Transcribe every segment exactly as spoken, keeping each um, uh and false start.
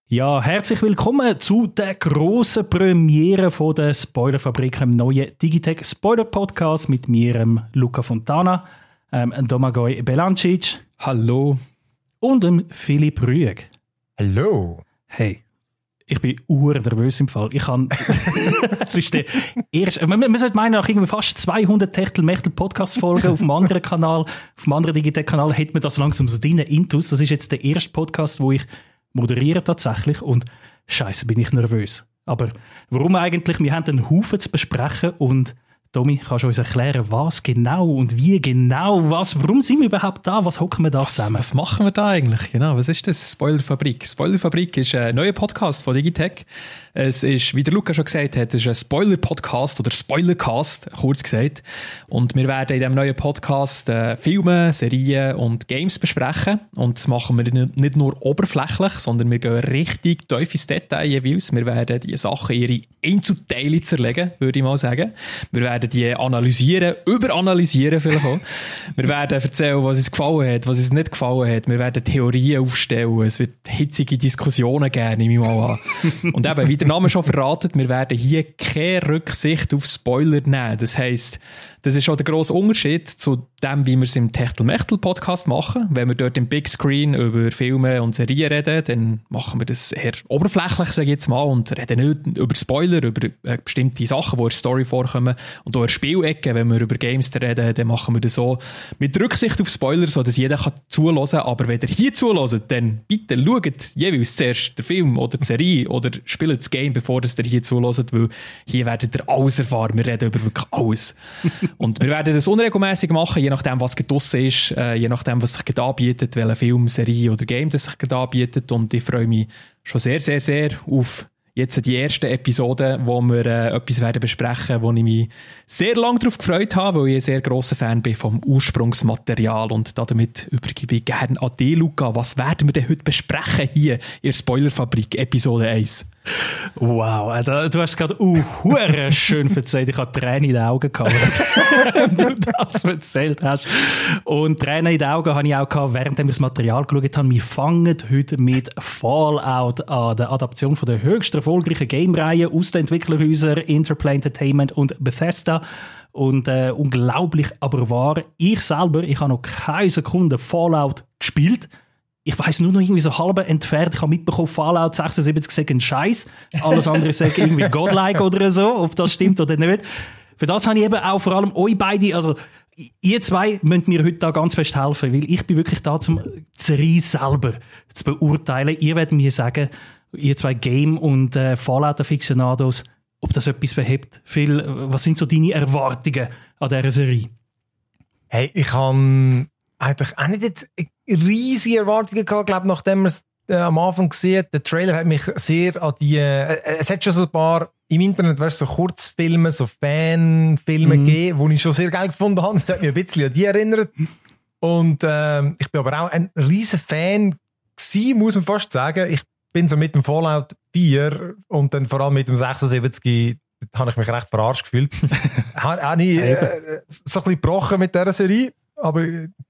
Ja, herzlich willkommen zu der grossen Premiere von der Spoilerfabrik, im neuen Digitech Spoiler Podcast mit mir, ähm, Luca Fontana, ähm, Domagoj Belancic. Hallo. Und dem Philipp Rüegg. Hallo. Hey, ich bin urnervös im Fall. Ich kann. Es ist der erste. Man, man sollte meinen, nach irgendwie fast zweihundert Techtel-Mechtel-Podcast-Folgen auf einem anderen Kanal, auf einem anderen Digitech-Kanal, hat man das langsam so drin intus. Das ist jetzt der erste Podcast, wo ich moderiere tatsächlich. Und Scheiße, bin ich nervös. Aber warum eigentlich? Wir haben einen Haufen zu besprechen und Tommy, kannst du uns erklären, was genau und wie genau, was, warum sind wir überhaupt da, was hocken wir da zusammen? Was, was machen wir da eigentlich? Genau, was ist das? Spoilerfabrik. Spoilerfabrik ist ein neuer Podcast von Digitech. Es ist, wie der Luca schon gesagt hat, es ist ein Spoiler-Podcast oder Spoilercast, kurz gesagt. Und wir werden in diesem neuen Podcast äh, Filme, Serien und Games besprechen. Und das machen wir nicht nur oberflächlich, sondern wir gehen richtig tief ins Detail jeweils. Wir werden die Sachen in ihre Einzelteile zerlegen, würde ich mal sagen. Wir werden die analysieren, überanalysieren vielleicht auch. Wir werden erzählen, was uns gefallen hat, was uns nicht gefallen hat. Wir werden Theorien aufstellen. Es wird hitzige Diskussionen geben, nehme ich mal an. Und eben, wie der Name schon verratet, wir werden hier keine Rücksicht auf Spoiler nehmen. Das heisst, das ist schon der grosse Unterschied zu dem, wie wir es im Techtel-Mechtel-Podcast machen. Wenn wir dort im Big Screen über Filme und Serien reden, dann machen wir das eher oberflächlich, sage ich jetzt mal, und reden nicht über Spoiler, über äh, bestimmte Sachen, die in der Story vorkommen. Und auch in der Spielecke, wenn wir über Games reden, dann machen wir das so mit Rücksicht auf Spoiler, sodass jeder kann zuhören kann. Aber wenn ihr hier zuhört, dann bitte schaut jeweils zuerst den Film oder die Serie oder spielt das Game, bevor ihr hier zuhört, weil hier werdet ihr alles erfahren. Wir reden über wirklich alles. Und wir werden das unregelmäßig machen, je nachdem, was draussen ist, äh, je nachdem, was sich gerade anbietet, welcher Film, Serie oder Game das sich gerade anbietet. Und ich freue mich schon sehr, sehr, sehr auf jetzt die erste Episode, wo wir äh, etwas werden besprechen, wo ich mich sehr lange darauf gefreut habe, weil ich ein sehr grosser Fan bin vom Ursprungsmaterial. Und damit übergebe ich gerne an dich, Luca. Was werden wir denn heute besprechen hier in der Spoilerfabrik, Episode eins? Wow, also, du hast es gerade uh, schön erzählt. Ich hatte Tränen in den Augen gehabt, wenn du das erzählt hast. Und Tränen in den Augen habe ich auch gehabt, während ich das Material geschaut habe. Wir fangen heute mit Fallout an, der Adaption von der höchst erfolgreichen Game-Reihe aus den Entwicklerhäusern Interplay Entertainment und Bethesda. Und äh, unglaublich, aber wahr, ich selber, ich habe noch keine Sekunde Fallout gespielt. Ich weiss nur noch irgendwie so halb entfernt. Ich habe mitbekommen, Fallout sechsundsiebzig sagt ein Scheiß. Alles andere sagt irgendwie Godlike oder so, ob das stimmt oder nicht. Für das habe ich eben auch vor allem euch beide, also ihr zwei müsst mir heute da ganz fest helfen, weil ich bin wirklich da, um die Serie selber zu beurteilen. Ihr werdet mir sagen, ihr zwei Game- und äh, Fallout-Aficionados, ob das etwas verhebt. Phil, was sind so deine Erwartungen an dieser Serie? Hey, ich habe eigentlich auch nicht jetzt riesige Erwartungen gehabt, glaube nachdem man es äh, am Anfang gesehen hat. Der Trailer hat mich sehr an die, äh, es hat schon so ein paar im Internet, weißt, so Kurzfilme, so Fanfilme mhm. gegeben, die ich schon sehr geil gefunden habe. Das hat mich ein bisschen an die erinnert. Und äh, ich bin aber auch ein riesen Fan gewesen, muss man fast sagen. Ich bin so mit dem Fallout vier und dann vor allem mit dem sechsundsiebzig habe ich mich recht verarscht gefühlt. Habe ich äh, so ein bisschen gebrochen mit dieser Serie, aber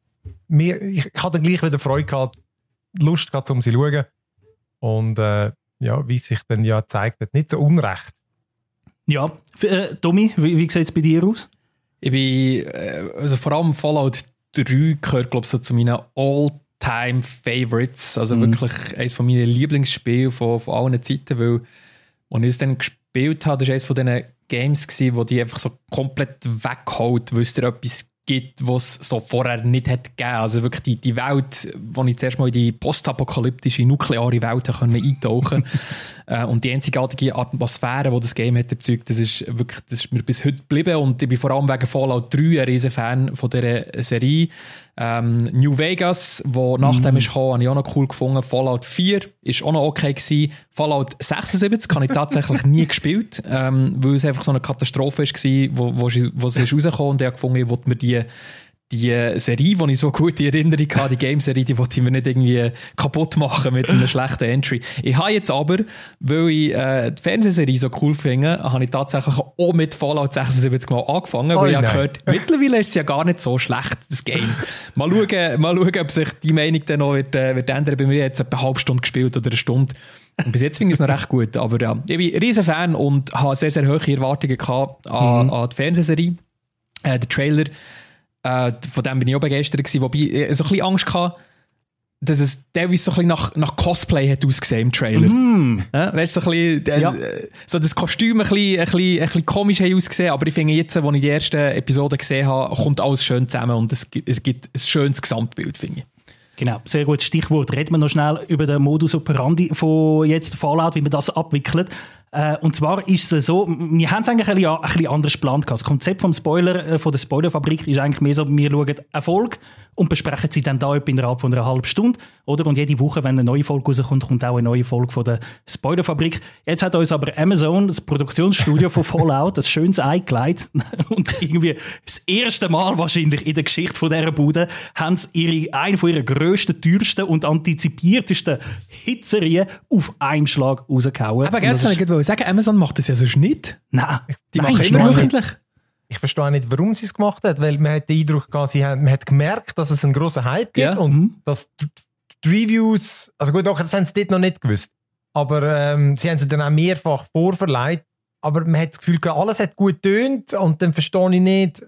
mir, ich, ich hatte gleich wieder Freude gehabt, Lust gehabt, um sie zu schauen. Und äh, ja, wie sich dann ja gezeigt hat, nicht so unrecht. Ja, äh, Tommy, wie, wie sieht es bei dir aus? Ich bin, äh, also vor allem Fallout drei gehört, glaube ich, so zu meinen All-Time-Favorites. Also mhm. wirklich eines von meinen Lieblingsspielen von, von allen Zeiten, weil als ich es dann gespielt habe, das war eines von diesen Games gewesen, wo die einfach so komplett weghaut, weil es dir etwas gibt, was es so vorher nicht hat gegeben. Also wirklich die, die Welt, wo ich zuerst mal in die postapokalyptische, nukleare Welt eintauchen konnte. äh, und die einzigartige Atmosphäre, die das Game hat erzeugt, das ist wirklich, das ist mir bis heute geblieben. Und ich bin vor allem wegen Fallout drei ein riesen Fan von dieser Serie. Ähm, New Vegas, wo mm. nachdem ist gekommen, habe ich auch noch cool gefunden. Fallout vier ist auch noch okay gewesen. Fallout sechsundsiebzig habe ich tatsächlich nie gespielt, ähm, weil es einfach so eine Katastrophe war, wo, wo, wo es ist rausgekommen und ich habe gefunden, ich wollte mir die die Serie, die ich so gut in Erinnerung habe, die Game-Serie, die wollte ich mir nicht irgendwie kaputt machen mit einer schlechten Entry. Ich habe jetzt aber, weil ich äh, die Fernsehserie so cool finde, habe ich tatsächlich auch mit Fallout sechsundsiebzig mal angefangen, oh, weil ich habe gehört, mittlerweile ist es ja gar nicht so schlecht, das Game. Mal schauen, mal schauen ob sich die Meinung dann noch wird, äh, wird ändern. Bei mir hat es etwa eine halbe Stunde gespielt oder eine Stunde. Und bis jetzt finde ich es noch recht gut. Aber ja, ich bin ein riesen Fan und habe sehr, sehr hohe Erwartungen gehabt an, mhm. an die Fernsehserie. Äh, der Trailer, äh, von dem bin ich auch begeistert gewesen, wobei ich so ein bisschen Angst hatte, dass es teilweise so ein bisschen nach, nach Cosplay hat ausgesehen im Trailer. Mm. Ja, weißt du, so, ein bisschen, äh, ja. so das Kostüm ein bisschen, ein bisschen, ein bisschen komisch hat ausgesehen, aber ich finde jetzt, als ich die ersten Episoden gesehen habe, kommt alles schön zusammen und es gibt, es gibt ein schönes Gesamtbild, finde ich. Genau, sehr gutes Stichwort. Reden wir noch schnell über den Modus operandi von jetzt Fallout, wie man das abwickelt. Äh, und zwar ist es so, wir haben es eigentlich ein bisschen, ein bisschen anders geplant. Das Konzept vom Spoiler, äh, von der Spoilerfabrik ist eigentlich mehr so, wir schauen eine Folge und besprechen sie dann da innerhalb von einer halben Stunde. Oder? Und jede Woche, wenn eine neue Folge rauskommt, kommt auch eine neue Folge von der Spoilerfabrik. Jetzt hat uns aber Amazon, das Produktionsstudio von Fallout, das schönes Ei gelegt. Und irgendwie das erste Mal wahrscheinlich in der Geschichte von dieser Bude haben sie ihre, eine von ihren grössten, teuersten und antizipiertesten Hitserien auf einen Schlag rausgehauen. Aber ganz ehrlich, ich wollte sagen, Amazon macht das ja sonst nicht. Nein. Die Nein, machen immer wöchentlich. Ich verstehe auch nicht, warum sie es gemacht hat, weil man hat den Eindruck gehabt, sie haben, man hat gemerkt, dass es einen grossen Hype gibt ja. und mhm. dass die, die Reviews, also gut, auch das haben sie dort noch nicht gewusst, aber ähm, sie haben sie dann auch mehrfach vorverleiht, aber man hat das Gefühl gehabt, alles hat gut getönt und dann verstehe ich nicht,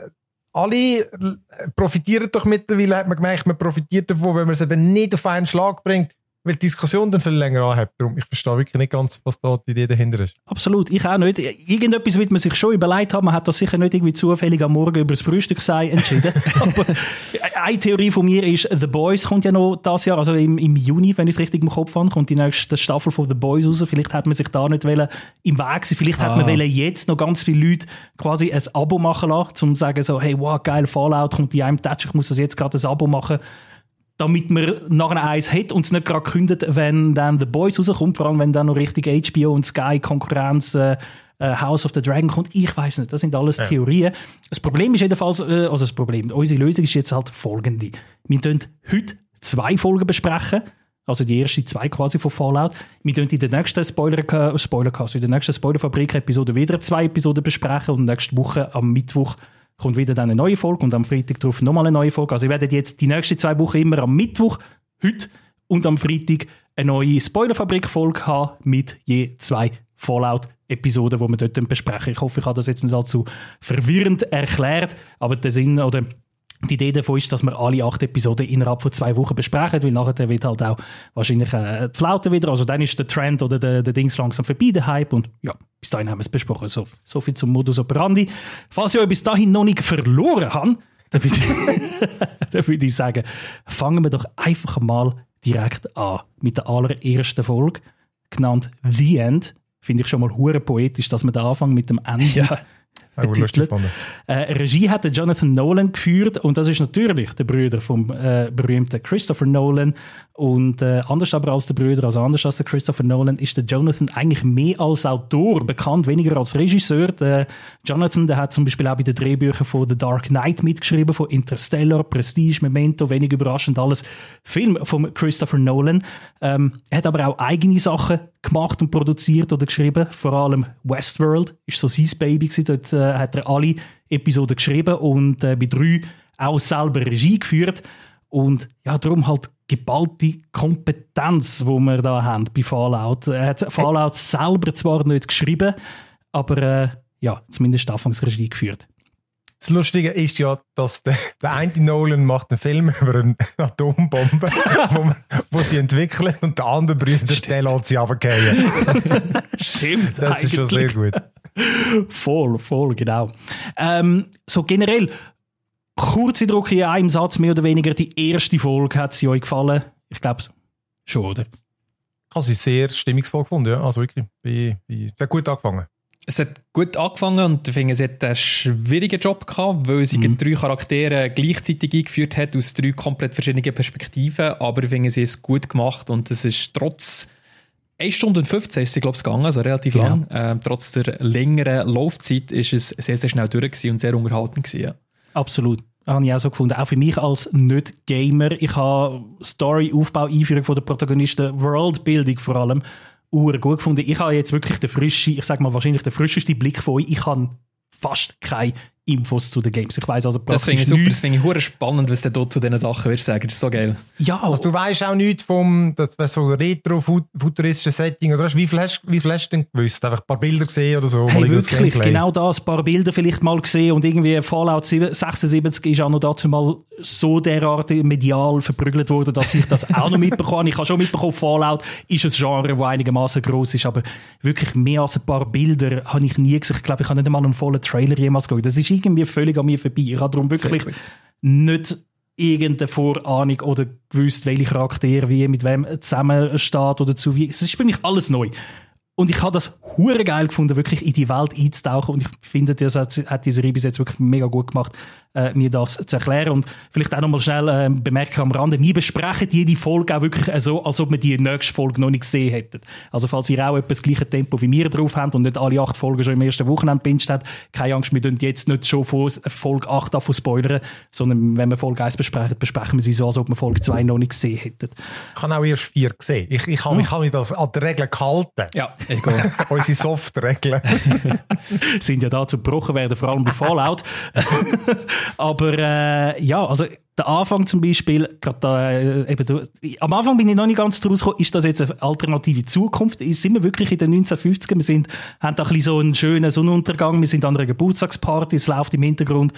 alle profitieren doch mittlerweile, hat man gemerkt, man profitiert davon, wenn man es eben nicht auf einen Schlag bringt, weil die Diskussion dann viel länger anhebt. Darum, ich verstehe wirklich nicht ganz, was da die Idee dahinter ist. Absolut, ich auch nicht. Irgendetwas wird man sich schon überlegt haben. Man hat das sicher nicht irgendwie zufällig am Morgen über das Frühstück sei entschieden. Aber eine Theorie von mir ist, The Boys kommt ja noch dieses Jahr, also im, im Juni, wenn ich es richtig im Kopf habe, kommt die nächste Staffel von The Boys raus. Vielleicht hat man sich da nicht wollen, im Weg sein. Vielleicht ah. hat man wollen, jetzt noch ganz viele Leute quasi ein Abo machen lassen, um zu sagen so, hey, wow, geil, Fallout kommt in einem Touch, ich muss das jetzt gerade ein Abo machen, damit man nachher eins hat und es nicht gerade kündet, wenn dann The Boys rauskommt, vor allem wenn dann noch richtig H B O und Sky Konkurrenz äh, House of the Dragon kommt. Ich weiss nicht, das sind alles ja. Theorien. Das Problem ist jedenfalls, äh, also das Problem, unsere Lösung ist jetzt halt folgende. Wir können heute zwei Folgen besprechen, also die ersten zwei quasi von Fallout. Wir können in der nächsten Spoiler, Spoilercast, in der nächsten Spoilerfabrik-Episode wieder zwei Episoden besprechen und nächste Woche am Mittwoch kommt wieder dann eine neue Folge und am Freitag darauf nochmal eine neue Folge. Also ihr werdet jetzt die nächsten zwei Wochen immer am Mittwoch, heute und am Freitag eine neue Spoilerfabrik-Folge haben mit je zwei Fallout-Episoden, die wir dort besprechen. Ich hoffe, ich habe das jetzt nicht allzu verwirrend erklärt, aber der Sinn oder die Idee davon ist, dass wir alle acht Episoden innerhalb von zwei Wochen besprechen, weil nachher wird halt auch wahrscheinlich äh, die Flaute wieder, also dann ist der Trend oder der, der Dings langsam vorbei, der Hype, und ja, bis dahin haben wir es besprochen. So, so viel zum Modus operandi. Falls ich euch bis dahin noch nicht verloren habe, dann würde ich, dann würde ich sagen, fangen wir doch einfach mal direkt an mit der allerersten Folge, genannt The End. Finde ich schon mal hure poetisch, dass man da anfangen mit dem Ende. Ja. Äh, Regie hat Jonathan Nolan geführt und das ist natürlich der Bruder vom äh, berühmten Christopher Nolan und äh, anders aber als der Bruder, also anders als der Christopher Nolan, ist der Jonathan eigentlich mehr als Autor bekannt, weniger als Regisseur. Der Jonathan, der hat zum Beispiel auch bei den Drehbüchern von The Dark Knight mitgeschrieben, von Interstellar, Prestige, Memento, wenig überraschend alles Film von Christopher Nolan. Ähm, er hat aber auch eigene Sachen gemacht und produziert oder geschrieben, vor allem Westworld ist so sein Baby gewesen. Dort äh, hat er alle Episoden geschrieben und äh, bei drei auch selber Regie geführt und ja, darum halt geballte Kompetenz, die wir da haben bei Fallout. Er hat Fallout selber zwar nicht geschrieben, aber äh, ja, zumindest Anfangsregie geführt. Das Lustige ist ja, dass der, der eine Nolan macht einen Film über eine Atombombe, wo, wo sie entwickeln, und der andere Brüder, der lässt sie runterfallen. Stimmt. Das eigentlich. Ist schon sehr gut. Voll, voll, genau. Ähm, so generell, kurze Druck in einem Satz, mehr oder weniger, die erste Folge, hat sie euch gefallen? Ich glaube schon, oder? Ich habe sie sehr stimmungsvoll gefunden, ja. Also wirklich, ich, ich, sehr gut angefangen. Es hat gut angefangen und ich finde, sie hat einen schwierigen Job gehabt, weil sie mhm. drei Charaktere gleichzeitig eingeführt hat, aus drei komplett verschiedenen Perspektiven. Aber ich finde, sie ist gut gemacht und es ist trotz eine Stunde und fünfzehn ist sie, glaube ich, gegangen, also relativ ja. lang. Ähm, trotz der längeren Laufzeit ist es sehr, sehr schnell durch gewesen und sehr unterhaltend gewesen. Ja. Absolut. Habe ich auch so gefunden. Auch für mich als Nicht-Gamer. Ich habe Story, Aufbau, Einführung von der Protagonisten, Worldbuilding vor allem, gut gefunden. Ich habe jetzt wirklich den frischen, ich sage mal wahrscheinlich den frischeste Blick von euch. Ich habe fast keine Infos zu den Games. Ich weiss also das finde ich super, das finde ich hure spannend, was du dort zu diesen Sachen wirst sagen. Das ist so geil. Ja, also du weißt auch nichts vom das so retro-futuristischen Setting, oder wie viel hast, wie viel hast du denn gewusst? Einfach ein paar Bilder gesehen oder so? Hey, wirklich, genau das, ein paar Bilder vielleicht mal gesehen und irgendwie Fallout sechsundsiebzig ist auch noch dazu mal so derart medial verprügelt worden, dass ich das auch noch mitbekommen habe. Ich habe schon mitbekommen, Fallout ist ein Genre, das einigermaßen gross ist, aber wirklich mehr als ein paar Bilder habe ich nie gesehen. Ich glaube, ich habe nicht einmal einen vollen Trailer jemals gesehen. Das ist irgendwie völlig an mir vorbei. Ich habe darum wirklich nicht irgendeine Vorahnung oder gewusst, welche Charaktere wie mit wem zusammensteht oder zu wie. Es ist für mich alles neu. Und ich habe das hure geil gefunden, wirklich in die Welt einzutauchen. Und ich finde, das hat, hat die Serie bis jetzt wirklich mega gut gemacht, äh, mir das zu erklären. Und vielleicht auch noch mal schnell äh, bemerken am Rande, wir besprechen jede Folge auch wirklich so, als ob wir die nächste Folge noch nicht gesehen hätten. Also falls ihr auch etwa das gleiche Tempo wie wir drauf habt und nicht alle acht Folgen schon im ersten Wochenende gebinged habt, keine Angst, wir tun jetzt nicht schon von Folge acht davon spoilern, sondern wenn wir Folge eins besprechen, besprechen wir sie so, als ob wir Folge zwei noch nicht gesehen hätten. Ich habe auch erst vier gesehen. Ich, ich habe mich, oh. mich das an die Regeln gehalten. Ja. Unsere Soft-Regeln. sind ja da zu gebrochen werden, vor allem bei Fallout. Aber äh, ja, also der Anfang zum Beispiel, grad da, äh, eben, du, am Anfang bin ich noch nicht ganz draus gekommen, ist das jetzt eine alternative Zukunft? Sind wir wirklich in den neunzehnhundertfünfziger? Wir sind, haben da ein bisschen so einen schönen Sonnenuntergang, wir sind an einer Geburtstagsparty, es läuft im Hintergrund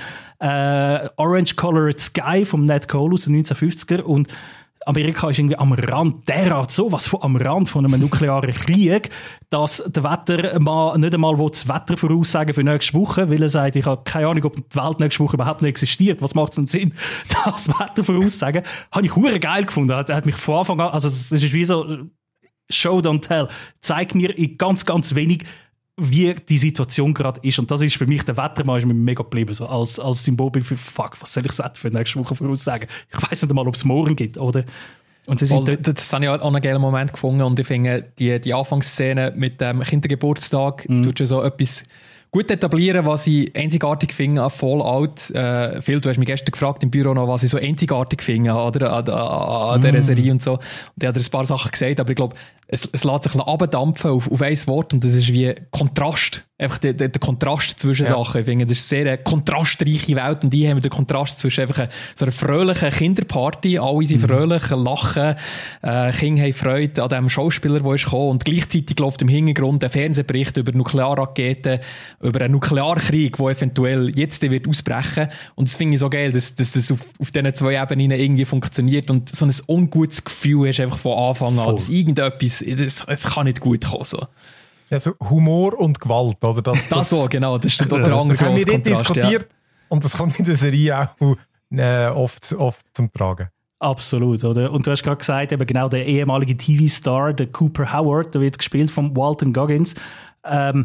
äh, Orange Colored Sky vom Ned Cole aus den neunzehnhundertfünfziger und Amerika ist irgendwie am Rand, derart sowas von am Rand von einem nuklearen Krieg, dass der Wettermann nicht einmal das Wetter voraussagen für nächste Woche, weil er sagt, ich habe keine Ahnung, ob die Welt nächste Woche überhaupt nicht existiert. Was macht es denn Sinn, das Wetter voraussagen? Habe ich hure geil gefunden. Er hat mich von Anfang an, also das ist wie so Show, don't tell. Zeig mir in ganz, ganz wenig, wie die Situation gerade ist. Und das ist für mich, der Wettermann ist mir mega geblieben, so als, als Symbolbild für fuck, was soll ich das Wetter für nächste Woche voraussagen? Ich weiss nicht einmal, ob es morgen gibt, oder? Und Voll, das, das habe ich auch einen geilen Moment gefunden und ich finde, die, die Anfangsszene mit dem Kindergeburtstag mm. tut schon so etwas gut etablieren, was ich einzigartig finde an Fallout. Äh, Phil, du hast mich gestern gefragt im Büro noch, was ich so einzigartig finde oder, an, an, an mm. dieser Serie und so. Und ich habe dir ein paar Sachen gesagt, aber ich glaube, es, es lässt sich abdampfen auf, auf ein Wort und das ist wie Kontrast. Einfach der, der, der Kontrast zwischen ja. Sachen. Ich finde, das ist eine sehr kontrastreiche Welt und hier haben wir den Kontrast zwischen einfach eine, so einer fröhlichen Kinderparty, alle sind mhm. fröhlich, lachen, äh, Kinder haben Freude an dem Schauspieler, der ist gekommen und gleichzeitig läuft im Hintergrund ein Fernsehbericht über Nuklearraketen, über einen Nuklearkrieg, der eventuell jetzt wird ausbrechen und das finde ich so geil, dass, dass das auf, auf diesen zwei Ebenen irgendwie funktioniert und so ein ungutes Gefühl hast einfach von Anfang an, dass irgendetwas, es kann nicht gut kommen. So. Ja, so Humor und Gewalt, oder? Das, das, das so, genau. Das ist der das, andere das haben wir nicht diskutiert ja. und das kommt in der Serie auch äh, oft, oft zum Tragen. Absolut, oder? Und du hast gerade gesagt, eben genau der ehemalige T V-Star, der Cooper Howard, der wird gespielt von Walton Goggins. Ähm,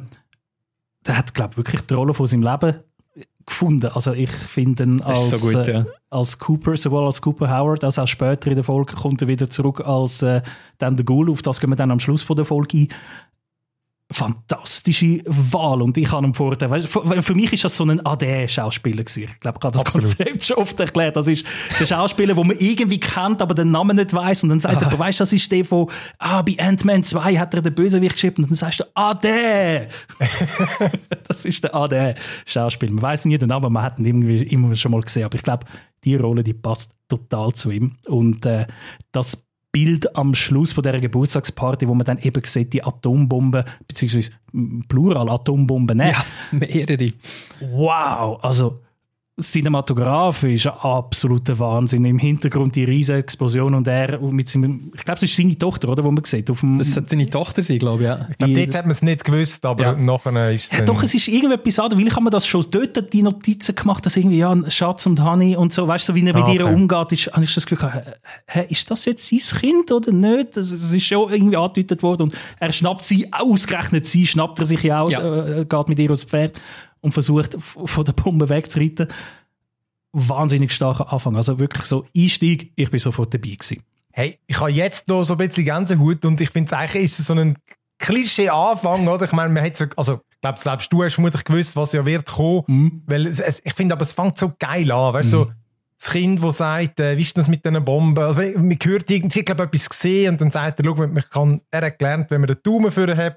der hat, glaube ich, wirklich die Rolle von seinem Leben gefunden. Also ich finde ihn als, so gut, ja. äh, als Cooper, sowohl als Cooper Howard, als auch später in der Folge kommt er wieder zurück als äh, dann der Ghoul. Auf das gehen wir dann am Schluss von der Folge ein. Fantastische Wahl und ich habe ihn vorher, weißt, für, für mich ist das so ein A D-Schauspieler gewesen. Ich glaube, ich habe das Absolut. Konzept schon oft erklärt. Das ist der Schauspieler, den man irgendwie kennt, aber den Namen nicht weiss und dann sagt ah. er, weißt, das ist der von ah, bei Ant-Man zwei hat er den Bösewicht geschrieben und dann sagst du A D. Das ist der A D-Schauspieler. Man weiss nie den Namen, man hat ihn irgendwie immer schon mal gesehen, aber ich glaube, die Rolle, die passt total zu ihm und äh, das Bild am Schluss von dieser Geburtstagsparty, wo man dann eben sieht, die Atombomben, beziehungsweise Plural Atombomben. Ja, mehrere. Wow, also cinematografisch ein absoluter Wahnsinn. Im Hintergrund die riesige Explosion und er mit seinem, ich glaube, es ist seine Tochter, oder, wo man sieht. Auf dem, das hat seine Tochter sein, glaube ich. Ja. Ich glaube, dort hat man es nicht gewusst, aber ja. nachher ist es ja, doch, es ist irgendetwas anderes, weil ich habe mir das schon dort die Notizen gemacht, dass irgendwie, ja, Schatz und Honey und so, weißt du, so, wie er mit ah, okay. ihr umgeht, ist, habe ich das Gefühl gehabt, hä, ist das jetzt sein Kind oder nicht? Das, das ist schon irgendwie angedeutet worden und er schnappt sie, ausgerechnet sie, schnappt er sich ja auch, ja. Äh, geht mit ihr aufs Pferd und versucht, von der Bombe wegzureiten. Wahnsinnig starker Anfang. Also wirklich so Einstieg, ich bin sofort dabei gewesen. Hey, ich habe jetzt noch so ein bisschen Gänsehaut und ich finde, eigentlich ist es so ein Klischee-Anfang, oder? Ich meine, man hat so, also, ich glaube, selbst du hast vermutlich gewusst, was ja wird kommen. Mhm. Weil es, es, ich finde, aber es fängt so geil an, weißt du, mhm. so das Kind, das sagt, äh, wie ist das mit diesen Bomben? Also, man hört irgendwie, sie hat, glaube ich, etwas gesehen und dann sagt er, schau, man kann, er hat gelernt, wenn man den Daumen vorne hat, ja.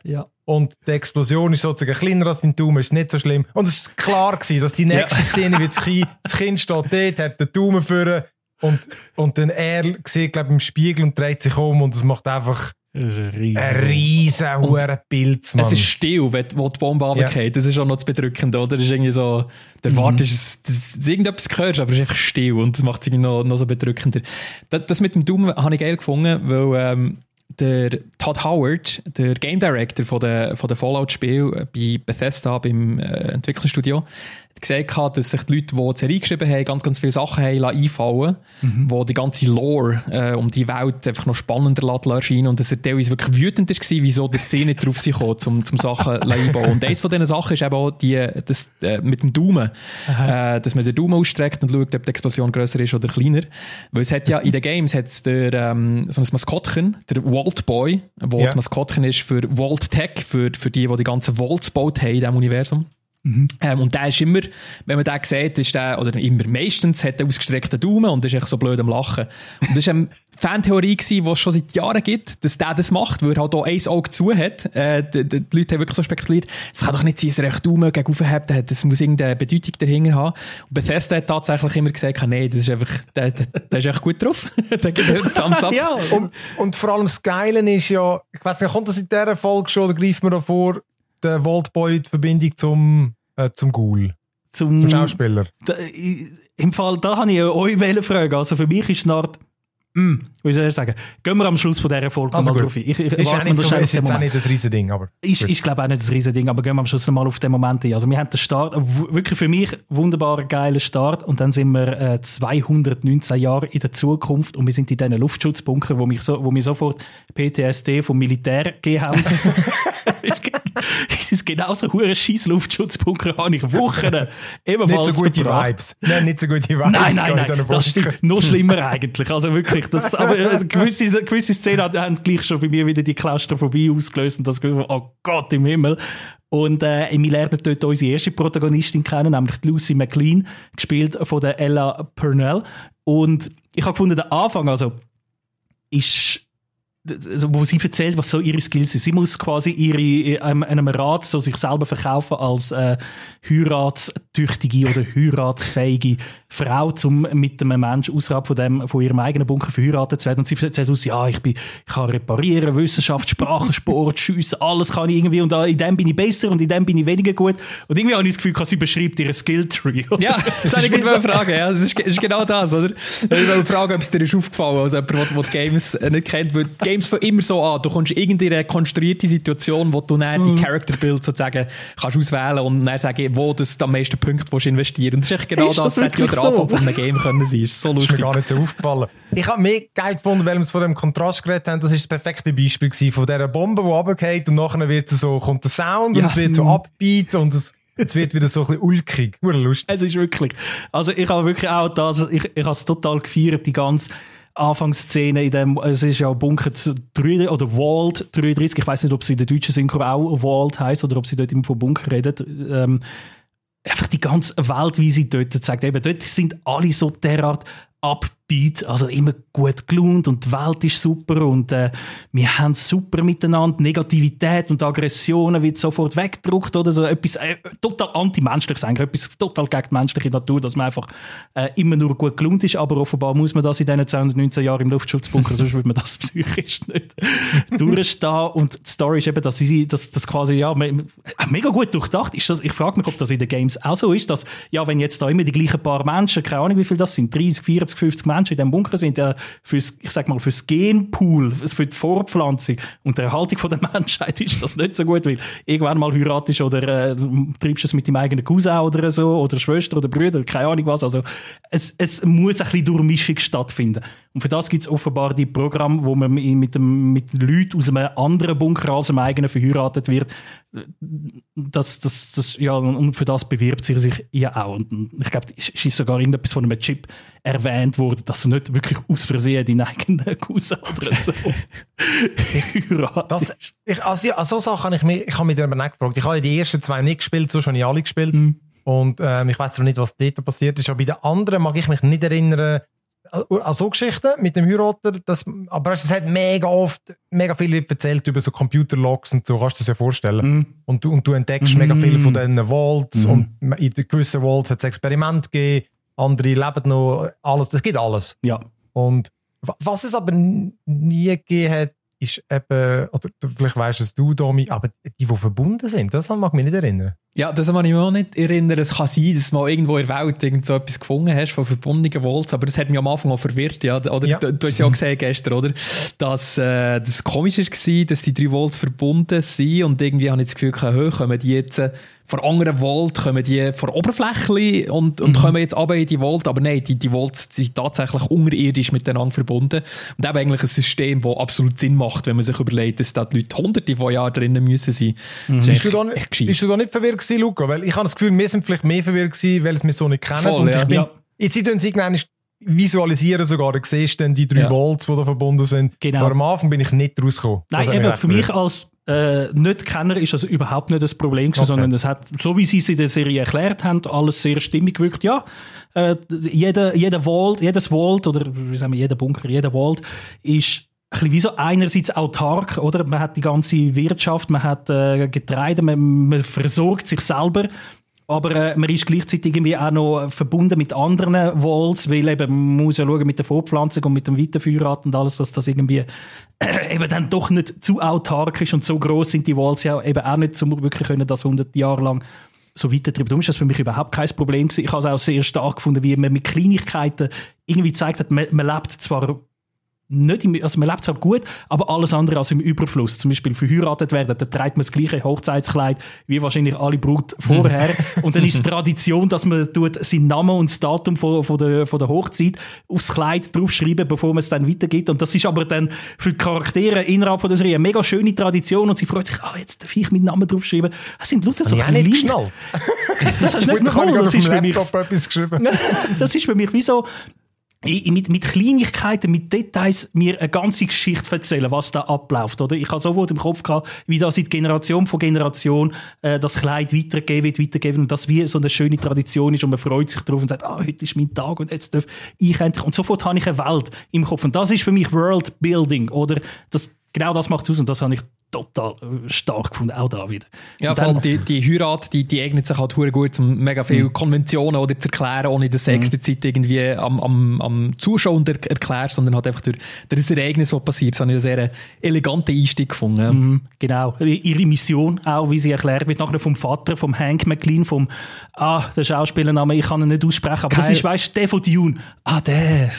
und die Explosion ist sozusagen kleiner als dein Daumen, ist nicht so schlimm. Und es war klar gewesen, dass die nächste ja. Szene wird, das Kind, das Kind steht dort, hat den Daumen vorne und, und dann er sieht, glaube ich, im Spiegel und dreht sich um und es macht einfach ein riesen, ein riesen hoher Pilz, Mann. Es ist still, wenn die Bombe runterfällt. Ja. Das ist auch noch das Bedrückende, oder? Das ist irgendwie so, der Wart ist, dass, dass du irgendetwas hörst, aber es ist einfach still und das macht es irgendwie noch, noch so bedrückender. Das, das mit dem Daumen habe ich geil gefunden, weil ähm, der Todd Howard, der Game Director von der, von der Fallout-Spiel bei Bethesda, beim äh, Entwicklerstudio, hat gesagt, dass sich die Leute, die die Serie geschrieben haben, ganz, ganz viele Sachen haben einfallen lassen, mhm. wo die ganze Lore äh, um die Welt einfach noch spannender erscheinen und dass er teilweise wirklich wütend war, wieso das sie nicht drauf sind gekommen, um, um Sachen einzubauen. Und eines von diesen Sachen ist eben auch die, das, äh, mit dem Daumen, äh, dass man den Daumen ausstreckt und schaut, ob die Explosion grösser ist oder kleiner. Weil es hat ja in den Games hat's der, ähm, so ein Maskottchen, der Vault Boy, wo ja. das Maskottchen ist für Vault Tech, für, für die, die die ganzen Vaults gebaut haben in diesem Universum. Mhm. Ähm, und der ist immer, wenn man den sieht, ist der, oder immer meistens hat er ausgestreckten Daumen und ist echt so blöd am Lachen. Und das war eine Fantheorie, die es schon seit Jahren gibt, dass der das macht, weil er halt auch ein Auge zu hat. Äh, die, die, die Leute haben wirklich so spekuliert, es kann doch nicht sein, dass er echt Daumen gegen oben hat, das muss irgendeine Bedeutung dahinter haben. Und Bethesda hat tatsächlich immer gesagt, nein, das ist einfach, der, der, der ist echt gut drauf. Der gibt einen Thumbs up. Ja, und, und vor allem das Geile ist ja, ich weiss nicht, kommt das in dieser Folge schon, oder greift man da vor, der Vault Boy in Verbindung zum, äh, zum Ghoul, zum, zum Schauspieler? Da, im Fall, da habe ich euch fragen. Also für mich ist es eine Art, mm, wie soll ich sagen, gehen wir am Schluss von dieser Folge also mal drauf ein. Ich, ich, ist, auch nicht so, ist jetzt auch nicht das Riesending, aber... Ich, ich glaube auch nicht das Riesending, aber gehen wir am Schluss mal auf den Moment ein. Also wir haben den Start, wirklich für mich wunderbarer, geiler Start und dann sind wir äh, zweihundertneunzehn Jahre in der Zukunft und wir sind in diesen Luftschutzbunkern, wo mich so, wo mir sofort P T S D vom Militär gegeben haben. Es ist genauso hure scheiß Luftschutzbunker, habe ich Wochen ebenfalls nicht so gute verbracht. Vibes. Nein, nicht so gute Vibes. Nein, nein, nein, das stimmt. Noch schlimmer eigentlich. Also wirklich, das, aber äh, gewisse, gewisse Szenen haben gleich schon bei mir wieder die Klaustrophobie ausgelöst und das Gefühl, oh Gott im Himmel. Und äh, wir lernen dort unsere erste Protagonistin kennen, nämlich Lucy McLean, gespielt von der Ella Purnell. Und ich habe gefunden, der Anfang, also ist... Also, wo sie erzählt, was so ihre Skills sind. Sie muss quasi ihre, ähm, einem Rat so sich selber verkaufen als äh, heiratstüchtige oder heiratsfähige Frau, um mit einem Menschen außerhalb von, dem, von ihrem eigenen Bunker verheiratet zu werden. Und sie erzählt uns, ja, ich, bin, ich kann reparieren, Wissenschaft, Sprache, Sport, Schiessen, alles kann ich irgendwie und in dem bin ich besser und in dem bin ich weniger gut. Und irgendwie habe ich das Gefühl, sie beschreibt ihren Skilltree. Ja, das, das ist eine Frage. Ja. Das ist, ist genau das, oder? Ich wollte fragen, ob es dir ist aufgefallen, also jemand, der die Games nicht kennt, weil Games von immer so an. Du kommst irgendeine konstruierte Situation, wo du dann mm. die Character-Build sozusagen kannst auswählen und dann sagen, wo du am meisten Punkte investieren willst. Das ist echt genau ist das, das hätte ja der Anfang so? Von einem Game können sein. Das ist so lustig. Das ist mir gar nicht so aufgefallen. Ich habe mehr geil gefunden, weil wir es von dem Kontrast geredet haben. Das ist das perfekte Beispiel gewesen, von dieser Bombe, die runtergeht und nachher wird es so, kommt der Sound ja. und es wird so abbeat und es Jetzt wird wieder so ein bisschen ulkig. Lustig. Es ist wirklich. Also ich habe wirklich auch das, ich, ich habe es total gefeiert, die ganze Anfangsszene in dem, es ist ja Bunker drei oder Vault dreiunddreißig, ich weiß nicht, ob sie in der deutschen Synchro auch Vault heisst oder ob sie dort immer von Bunker redet. Ähm, einfach die ganze Welt, wie sie dort zeigt, eben dort sind alle so derart upbeat, also immer gut gelaunt und die Welt ist super und äh, wir haben super miteinander, Negativität und Aggressionen wird sofort weggedruckt oder so, etwas äh, total anti-menschliches eigentlich, etwas total gegen die menschliche Natur, dass man einfach äh, immer nur gut gelaunt ist, aber offenbar muss man das in diesen zweihundertneunzehn Jahren im Luftschutzbunker, sonst würde man das psychisch nicht durchstehen und die Story ist eben, dass sie dass das quasi, ja, me- mega gut durchdacht ist das, ich frage mich, ob das in den Games auch so ist, dass, ja, wenn jetzt da immer die gleichen paar Menschen, keine Ahnung wie viel das sind, dreißig, vierzig, fünfzig Menschen in diesem Bunker sind, ja, fürs, ich sag mal, fürs Genpool, für die Fortpflanzung und der Erhaltung von der Menschheit ist das nicht so gut, weil irgendwann mal heiratest oder äh, treibst du es mit deinem eigenen Cousin oder so, oder Schwester oder Brüder, keine Ahnung was, also es, es muss ein bisschen Durchmischung stattfinden. Und für das gibt es offenbar die Programme, wo man mit, dem, mit Leuten aus einem anderen Bunker als einem eigenen verheiratet wird. Das, das, das, ja, und für das bewirbt sie sich ja auch. Und ich glaube, es ist sogar irgendetwas von einem Chip erwähnt worden, dass du nicht wirklich aus Versehen deinen eigenen Cousin oder so heiratest. Ich, also, ja, also so Sachen habe ich mich, ich habe mich darüber nicht gefragt. Ich habe die ersten zwei nicht gespielt, sonst habe ich alle gespielt. Mhm. Und ähm, ich weiss noch nicht, was dort passiert ist. Aber bei den anderen mag ich mich nicht erinnern, also Geschichten mit dem Heirater, das, aber es hat mega oft, mega viel erzählt über so Computerlogs und so, kannst du dir das ja vorstellen. Mm. Und, du, und du entdeckst mm. mega viel von diesen Vaults mm. und in gewissen Vaults hat es Experimente gegeben, andere leben noch, alles, es gibt alles. Ja. Und was es aber nie gegeben hat, ist eben, oder vielleicht weisst es du, Domi, aber die, die verbunden sind, das mag ich mich nicht erinnern. Ja, das kann ich mich auch nicht erinnern. Es kann sein, dass du mal irgendwo in der Welt irgend so etwas gefunden hast von verbundenen Vaults, aber das hat mich am Anfang auch verwirrt. Ja. Oder, ja. Du, du hast ja auch gesehen gestern, oder? Dass äh, das komisch war, dass die drei Vaults verbunden sind und irgendwie habe ich das Gefühl, hey, kommen die jetzt äh, von anderen Vault, kommen die von Oberfläche und, und mhm. kommen jetzt runter in die Vault, aber nein, die, die Vaults sind tatsächlich unterirdisch miteinander verbunden und eben eigentlich ein System, das absolut Sinn macht, wenn man sich überlegt, dass da die Leute hunderte von Jahren drinnen müssen sein. Mhm. Bist, du da nicht, bist du da nicht verwirrt gewesen, Luca? Weil ich habe das Gefühl, wir sind vielleicht mehr verwirrt gewesen, weil es mich so nicht kennen. Voll, und ja. ich bin, ja. jetzt sind uns irgendwann visualisieren sogar, du siehst dann die drei ja. Vaults, die da verbunden sind. Genau. Aber am Anfang bin ich nicht rausgekommen. Nein, eben, für mich als äh, Nicht-Kenner ist das überhaupt nicht das Problem gewesen, okay. sondern es hat, so wie sie es in der Serie erklärt haben, alles sehr stimmig gewirkt. Ja, äh, jeder, jeder Vault, jedes Vault oder wie sagen wir, jeder Bunker, jeder Vault ist ein bisschen wie so einerseits autark, oder? Man hat die ganze Wirtschaft, man hat äh, Getreide, man, man versorgt sich selber. Aber äh, man ist gleichzeitig irgendwie auch noch verbunden mit anderen Vaults, weil eben, man muss ja schauen mit der Fortpflanzung und mit dem Weiterführrad und alles, dass das irgendwie äh, eben dann doch nicht zu autark ist und so gross sind die Vaults ja eben auch nicht, um wirklich können, das hundert Jahre lang so weitertreiben. Darum ist das für mich überhaupt kein Problem gewesen. Ich habe es auch sehr stark gefunden, wie man mit Kleinigkeiten irgendwie gezeigt hat, man, man lebt zwar nicht im, also man lebt zwar gut, aber alles andere als im Überfluss. Zum Beispiel verheiratet werden, dann trägt man das gleiche Hochzeitskleid wie wahrscheinlich alle Brut vorher. Und dann ist es Tradition, dass man tut seinen Namen und das Datum von, von, der, von der Hochzeit aufs Kleid draufschreiben, bevor man es dann weitergibt. Und das ist aber dann für die Charaktere innerhalb von der Serie eine mega schöne Tradition und sie freut sich, ah, jetzt darf ich meinen Namen draufschreiben. Das sind Leute so klein. Ich nicht geschnallt. Das hast du nicht bekommen. Das ist für mich, etwas geschrieben. Das ist für mich wie so, Ich, mit, mit Kleinigkeiten, mit Details mir eine ganze Geschichte erzählen, was da abläuft. Oder? Ich habe sofort im Kopf gehabt, wie da seit Generation von Generation äh, das Kleid weitergegeben wird, weitergegeben und das wie so eine schöne Tradition ist und man freut sich drauf und sagt, ah, heute ist mein Tag und jetzt darf ich endlich. Und sofort habe ich eine Welt im Kopf. Und das ist für mich World Building. Oder? Das, genau das macht es aus und das habe ich total stark gefunden, auch da wieder. Ja, vor allem die, die Heirat, die, die eignet sich halt verdammt gut, um mega viele mhm. Konventionen oder zu erklären, ohne dass du mhm. explizit irgendwie am, am, am Zuschauer erklärst, sondern halt einfach durch, durch das Ereignis, was passiert. Das habe ich einen sehr eleganten Einstieg gefunden. Ja. Mhm, genau. Ihre Mission auch, wie sie erklärt wird, nachher vom Vater, vom Hank McLean, vom, ah, der Schauspielername, ich kann ihn nicht aussprechen, aber Kyle. Das ist, weißt du, der von Dune. Ah, der.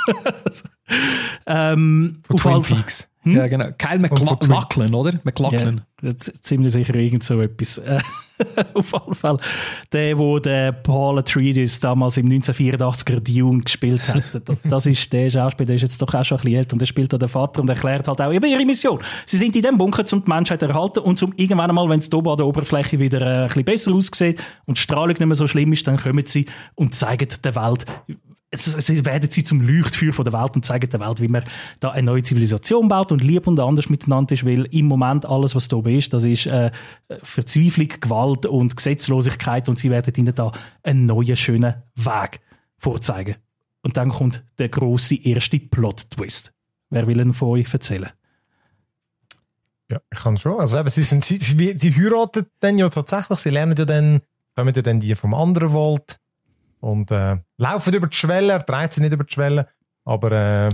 ähm, von Twin Peaks. Hm? Ja, genau. Kyle MacLachlan, oder? MacLachlan. Ja, ziemlich sicher irgend so etwas. Auf jeden Fall. Der, wo der Paul Atreides damals im neunzehnhundertvierundachtziger Dune gespielt hat. Das ist der Schauspieler, der ist jetzt doch auch schon ein bisschen älter und der spielt da den Vater und erklärt halt auch eben ihre Mission. Sie sind in dem Bunker, um die Menschheit erhalten und um irgendwann einmal, wenn es oben an der Oberfläche wieder äh, ein bisschen besser aussieht und die Strahlung nicht mehr so schlimm ist, dann kommen sie und zeigen der Welt, sie werden sie zum Leuchtfeuer von der Welt und zeigen der Welt, wie man da eine neue Zivilisation baut und lieb und anders miteinander ist, weil im Moment alles, was da oben ist, das ist äh, Verzweiflung, Gewalt und Gesetzlosigkeit und sie werden ihnen da einen neuen, schönen Weg vorzeigen. Und dann kommt der grosse erste Plot-Twist. Wer will ihn von euch erzählen? Ja, ich kann schon. Also eben, sie sind, sie, die heiraten dann ja tatsächlich, sie lernen ja dann, kommen ja dann die vom anderen Vault und äh, laufen über die Schwelle, er dreht sich nicht über die Schwelle, aber äh,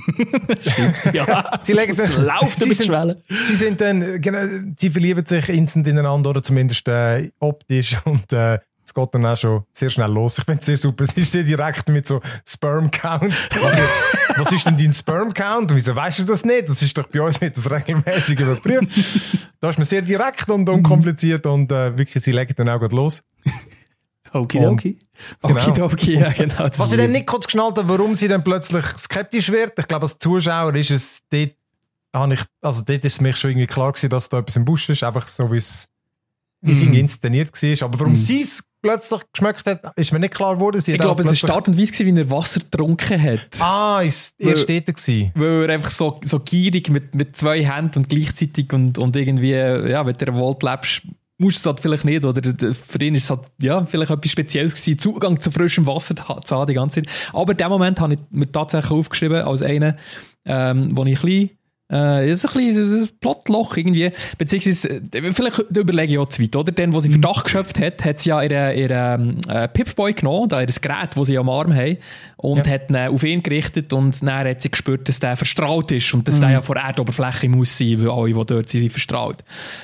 ja, sie legen dann, laufen über die Schwelle. Sie sind dann, genau, sie verlieben sich instant ineinander oder zumindest äh, optisch und äh, es geht dann auch schon sehr schnell los. Ich finde es sehr super. Es ist sehr direkt mit so Sperm Count. Also, was ist denn dein Sperm Count? Und wieso weißt du das nicht? Das ist doch bei uns wird das regelmäßig überprüft. Da ist man sehr direkt und unkompliziert und äh, wirklich, sie legen dann auch gut los. Okidoki. Genau. Okidoki, ja genau. Was ich dann nicht kurz geschnallt habe, warum sie dann plötzlich skeptisch wird. Ich glaube, als Zuschauer ist es dort, habe ich, also dort ist es mir schon irgendwie klar gewesen, dass da etwas im Busch ist. Einfach so, wie es wie es mm. inszeniert war. Aber warum mm. sie es plötzlich geschmeckt hat, ist mir nicht klar geworden. Sie ich glaube, es war Art und Weise, wie er Wasser getrunken hat. Ah, ist er steht da gewesen. Weil er einfach so, so gierig mit, mit zwei Händen und gleichzeitig und, und irgendwie, ja, wenn du in der Welt lebst, musst du es halt vielleicht nicht, oder für ihn ist es halt, ja, vielleicht etwas Spezielles gewesen, Zugang zu frischem Wasser zu haben die ganze Zeit. Aber in dem Moment habe ich mir tatsächlich aufgeschrieben, als einen, ähm, wo ich ein bisschen Äh, ist ein bisschen ein Plotloch irgendwie. Beziehungsweise, vielleicht überlege ich auch zu weit, oder? Dann, wo sie Verdacht geschöpft hat, hat sie ja ihren ihre, äh, Pip-Boy genommen, da ihr Gerät, das sie am Arm haben, und ja. hat ihn auf ihn gerichtet und dann hat sie gespürt, dass der verstrahlt ist und dass mhm. der ja vor der Erdoberfläche muss sein, weil alle, die dort sind, sind verstrahlt.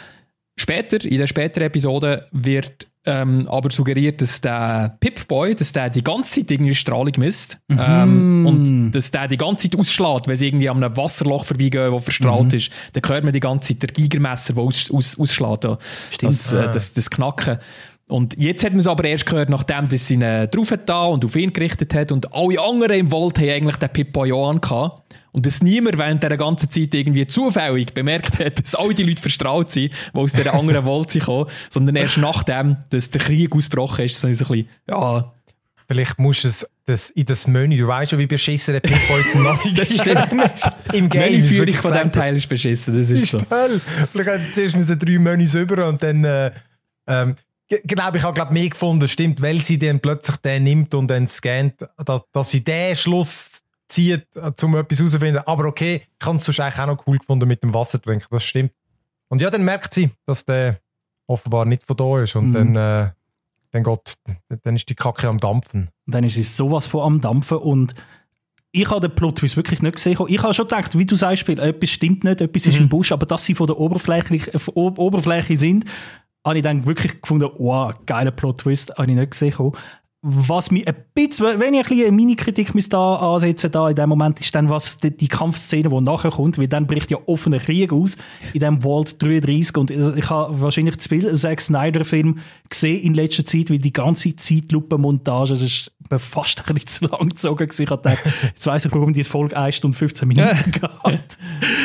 Später, in der späteren Episode, wird ähm, aber suggeriert, dass der Pip-Boy, dass der die ganze Zeit irgendwie Strahlung misst mhm. ähm, und dass der die ganze Zeit ausschlägt, wenn sie irgendwie an einem Wasserloch vorbeigehen, das verstrahlt mhm. ist. Dann hört man die ganze Zeit der Gigermesser, der aus, aus, ausschlägt. Das, äh, das, das Knacken. Und jetzt hat man es aber erst gehört, nachdem dass sie ihn äh, drauf hat da und auf ihn gerichtet hat und alle anderen im Wald haben eigentlich den Pip-Boy auch angehabt. Und dass niemand während dieser ganzen Zeit irgendwie zufällig bemerkt hat, dass all die Leute verstrahlt sind, die aus dieser anderen Welt kommen, sondern erst nachdem, dass der Krieg ausgebrochen ist, so ein bisschen, ja. Vielleicht musst du es das, in das Menü, du weißt schon, wie beschissen der Pip-Boy zum Navigieren ist. Im Game. Die Menüführung von diesem Teil ist beschissen, das ist, ist so. Toll. Vielleicht hätten zuerst müssen drei Menüs über und dann, äh, ähm, glaube ich, habe glaub, mehr gefunden, stimmt, weil sie dann plötzlich den nimmt und dann scannt, dass, dass sie den Schluss zieht, um etwas herauszufinden. Aber okay, ich habe es sonst eigentlich auch noch cool gefunden mit dem Wasser trinken, das stimmt. Und ja, dann merkt sie, dass der offenbar nicht von da ist und mm. dann, äh, dann, geht, dann ist die Kacke am Dampfen. Und dann ist sie sowas von am Dampfen und ich habe den Plot-Twist wirklich nicht gesehen. Ich habe schon gedacht, wie du sagst, etwas stimmt nicht, etwas ist mhm. im Busch, aber dass sie von der Oberfläche, von Oberfläche sind, habe ich dann wirklich gefunden, wow, geiler Plot-Twist, habe ich nicht gesehen. Was mich ein bisschen, wenn ich ein bisschen eine Mini-Kritik da ansetzen da in dem Moment, ist dann was die, die Kampfszene, die nachher kommt, weil dann bricht ja offener Krieg aus in dem Vault dreiunddreißig und ich habe wahrscheinlich zu viel Zack Snyder-Film gesehen in letzter Zeit, weil die ganze Zeitlupe-Montage, das ist mir fast ein bisschen zu lang gezogen gewesen. Ich habe gedacht, jetzt weiss ich, warum die Folge eine Stunde fünfzehn Minuten geht.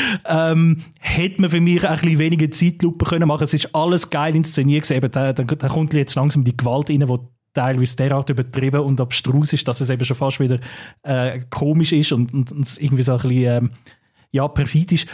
ähm, hätte man für mich ein bisschen weniger Zeitlupe können machen. Es ist alles geil inszeniert gewesen. Eben, da, da, da kommt jetzt langsam die Gewalt rein, die teilweise derart übertrieben und abstrus ist, dass es eben schon fast wieder äh, komisch ist und, und, und irgendwie so ein bisschen ähm, ja, perfid ist.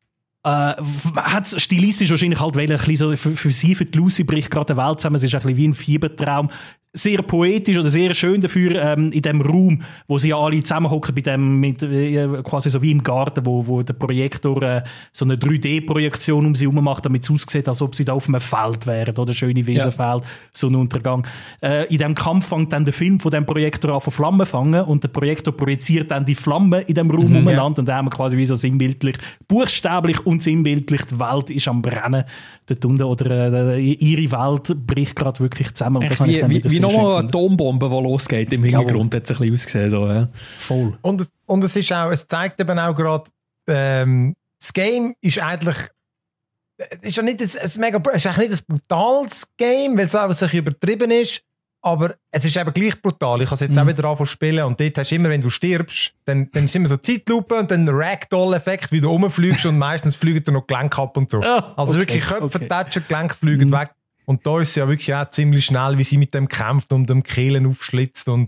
Äh, hat stilistisch wahrscheinlich halt ein bisschen so für, für sie, für die Lucy bricht gerade die Welt zusammen, es ist ein bisschen wie ein Fiebertraum. Sehr poetisch oder sehr schön dafür ähm, in dem Raum, wo sie ja alle zusammenhocken, bei dem mit, äh, quasi so wie im Garten, wo, wo der Projektor äh, so eine drei D-Projektion um sie herum macht, damit es aussieht, als ob sie da auf einem Feld wären, oder schöne Wiesenfeld, ja. So ein Untergang. Äh, in dem Kampf fängt dann der Film von dem Projektor an von Flammen fangen und der Projektor projiziert dann die Flammen in dem Raum mhm, umeinander ja. Und dann haben wir quasi wie so sinnbildlich, buchstäblich und sinnbildlich, die Welt ist am Brennen dort unten, oder äh, ihre Welt bricht gerade wirklich zusammen. Und das wie, ich dann wieder wie nochmal eine Atombombe, die losgeht im Hintergrund, ja, hat es ein bisschen ausgesehen. So, ja. Voll. Und, und es ist auch, es zeigt eben auch gerade, ähm, das Game ist eigentlich, es ist ja nicht ein, ein mega, es ist eigentlich nicht ein brutales Game, weil es auch sich übertrieben ist, aber es ist eben gleich brutal. Ich habe es jetzt mhm. auch wieder angefangen zu spielen und dort hast du immer, wenn du stirbst, dann, dann ist immer so Zeitlupe und dann Ragdoll-Effekt, wie du rumfliegst und meistens fliegen dir noch Gelenke ab und so. Ah, also okay, wirklich Köpfe okay. tatschen, Gelenke fliegen mhm. weg. Und da ist sie ja wirklich auch ziemlich schnell, wie sie mit dem kämpft und dem Kehlen aufschlitzt. Und,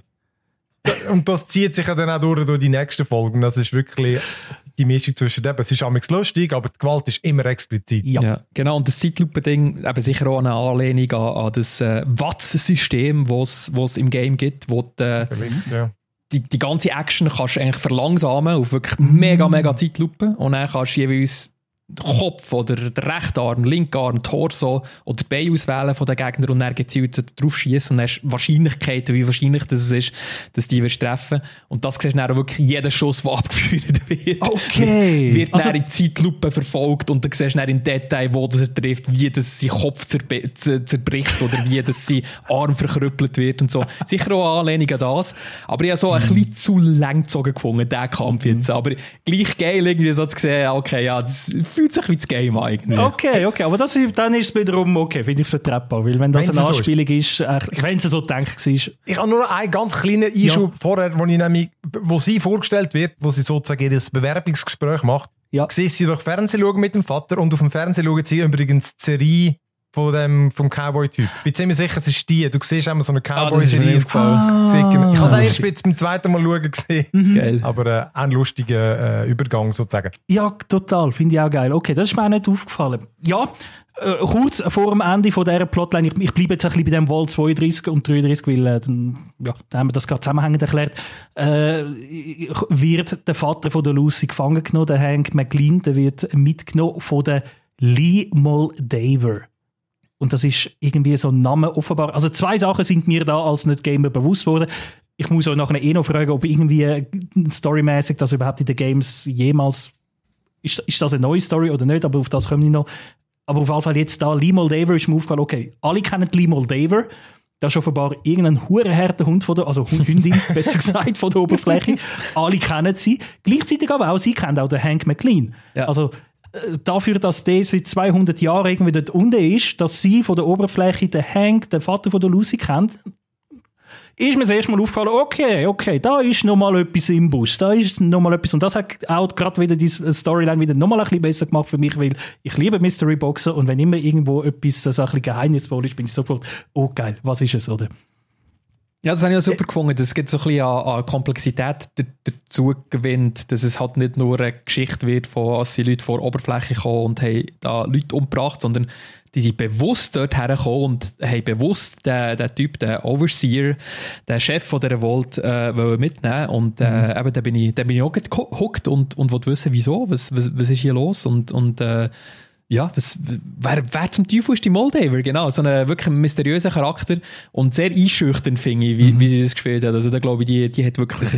und das zieht sich ja dann auch durch, durch die nächsten Folgen. Das ist wirklich die Mischung zwischen dem. Es ist amigs lustig, aber die Gewalt ist immer explizit. Ja, ja genau. Und das Zeitlupe-Ding eben sicher auch eine Anlehnung an, an das äh, Watts-System, das es im Game gibt, wo die, äh, ja. die, die ganze Action kannst du eigentlich verlangsamen auf wirklich mega, mega Zeitlupe. Und dann kannst du jeweils den Kopf oder den rechten Arm, linken Arm, Torso oder die Beine auswählen von den Gegnern und dann gezielt drauf schießen und dann hast du Wahrscheinlichkeiten, wie wahrscheinlich das ist, dass die wirst treffen. Und das siehst du dann wirklich jeden Schuss, der abgeführt wird. Okay. Wird also, dann in Zeitlupe verfolgt und dann siehst du dann im Detail, wo das er trifft, wie das sein Kopf zerbe- zer- zerbricht oder wie das sein Arm verkrüppelt wird und so. Sicher auch Anlehnung an das. Aber ich habe so ein mm. bisschen zu lang gezogen gefunden, diesen Kampf jetzt. Mm. Aber gleich geil irgendwie so zu sehen, okay, ja, das fühlt sich wie das Game eigentlich. Okay, okay, aber das, dann ist es wiederum okay, finde ich es vertretbar, weil wenn das wenn eine Anspielung so ist, äh, wenn es so gedacht war. Ich habe nur einen ganz kleinen Einschub ja. vorher, wo, ich nämlich, wo sie vorgestellt wird, wo sie sozusagen ihr Bewerbungsgespräch macht, ja. siehst sie durch Fernsehen schauen mit dem Vater und auf dem Fernsehen schauen sie übrigens die Serie von dem, vom Cowboy-Typ. Ich bin ziemlich sicher, es ist die. Du siehst immer so eine Ah, das ist mir Cowboy-Serie. aufgefallen. Ah. Ich habe es auch erst jetzt beim zweiten Mal schauen gesehen. Mhm. Geil. Aber äh, auch ein lustiger äh, Übergang sozusagen. Ja, total. Finde ich auch geil. Okay, das ist mir auch nicht aufgefallen. Ja, äh, kurz vor dem Ende von dieser Plotline, ich, ich bleibe jetzt ein bisschen bei dem Wall zweiunddreißig und dreiunddreißig, weil äh, dann, ja, dann haben wir das gerade zusammenhängend erklärt, äh, wird der Vater von der Lucy gefangen genommen, der Hank McLean, der wird mitgenommen von der Lee Moldaver. Und das ist irgendwie so ein Name offenbar. Also zwei Sachen sind mir da als Nicht-Gamer bewusst worden. Ich muss auch nachher eh noch fragen, ob irgendwie storymäßig das überhaupt in den Games jemals... Ist, ist das eine neue Story oder nicht? Aber auf das komme ich noch. Aber auf jeden Fall jetzt da, Lee Moldaver ist mir aufgefallen, okay, alle kennen Lee Moldaver. Das ist offenbar irgendein hurenharter Hund, von der, also Hündin, besser gesagt, von der Oberfläche. Alle kennen sie. Gleichzeitig aber auch, sie kennen auch den Hank McLean. Ja. Also dafür, dass der seit zweihundert Jahren irgendwie dort unten ist, dass sie von der Oberfläche den Hank, den Vater von der Lucy, kennt, ist mir das erste Mal aufgefallen, okay, okay, da ist nochmal etwas im Bus, da ist nochmal etwas. Und das hat auch gerade wieder die Storyline wieder nochmal ein bisschen besser gemacht für mich, weil ich liebe Mystery Boxer und wenn immer irgendwo etwas so ein bisschen geheimnisvoll ist, bin ich sofort, oh geil, was ist es, oder? Ja, das habe ich auch super gefunden. Das gibt so ein bisschen an, an Komplexität dazu gewinnt, dass es halt nicht nur eine Geschichte wird, von als sie Leute vor der Oberfläche kommen und haben da Leute umgebracht, sondern die sind bewusst dort hergekommen und haben bewusst den, den Typ, den Overseer, den Chef von dieser Vault äh, mitnehmen. Und äh, mhm. eben, da bin ich, da bin ich auch gehockt und, und wollte wissen, wieso, was, was, was ist hier los und, und äh, ja, was, wer, wer zum Teufel ist die Moldaver? Genau, so ein wirklich mysteriöser Charakter und sehr einschüchternd, finde ich, wie, mhm. wie sie das gespielt hat. Also da glaube ich, die, die hat wirklich...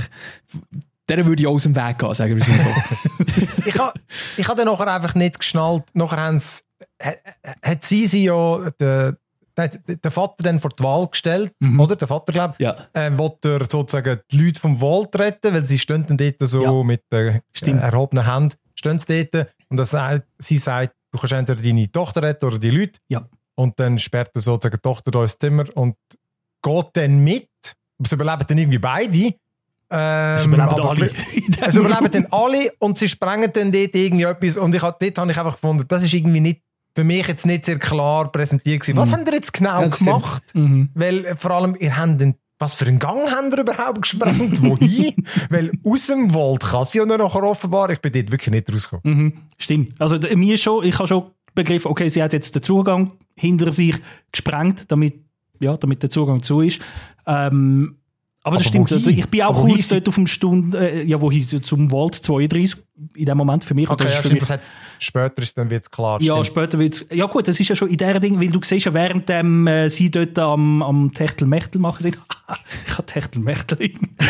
Der würde ich aus dem Weg gehen, sagen wir es mal so. ich habe ich ha dann nachher einfach nicht geschnallt. Nachher haben sie, hat sie sie ja den, den Vater dann vor die Wahl gestellt, mhm. oder? Der Vater, glaube ich, ja. äh, wollte er sozusagen die Leute vom Vault retten, weil sie stehen dann dort so ja. mit äh, erhobenen Händen, stehen sie dort und das, sie sagt, du kannst entweder deine Tochter retten oder die Leute. Ja. Und dann sperrt er sozusagen die Tochter da ins Zimmer und geht dann mit. Aber sie überleben dann irgendwie beide. Ähm, es überleben alle. Es überleben dann alle und sie sprengen dann dort irgendwie etwas. Und ich, dort habe ich einfach gefunden, das ist irgendwie nicht, für mich jetzt nicht sehr klar präsentiert gewesen. Was mhm. habt ihr jetzt genau ja, gemacht? Mhm. Weil vor allem, ihr habt den, was für einen Gang habt ihr überhaupt gesprengt? Wohin? Weil aus dem Wald kann sie ja noch offenbar. Ich bin dort wirklich nicht rausgekommen. Mhm. Stimmt. Also mir schon, ich habe schon begriffen, okay, sie hat jetzt den Zugang hinter sich gesprengt, damit, ja, damit der Zugang zu ist. Ähm, Aber das aber stimmt. Wohin? Ich bin auch aber kurz dort auf dem Stund, äh, ja, wohin, zum Vault zweiunddreißig in dem Moment für mich. Okay, das ja, ist stimmt, mich, das hat, später ist dann wird's klar. Ja, stimmt. später wird's, ja gut, das ist ja schon in der Ding, weil du siehst ja, während dem, äh, sie dort am, am Techtelmechtel machen sind, ich habe Techtelmechtel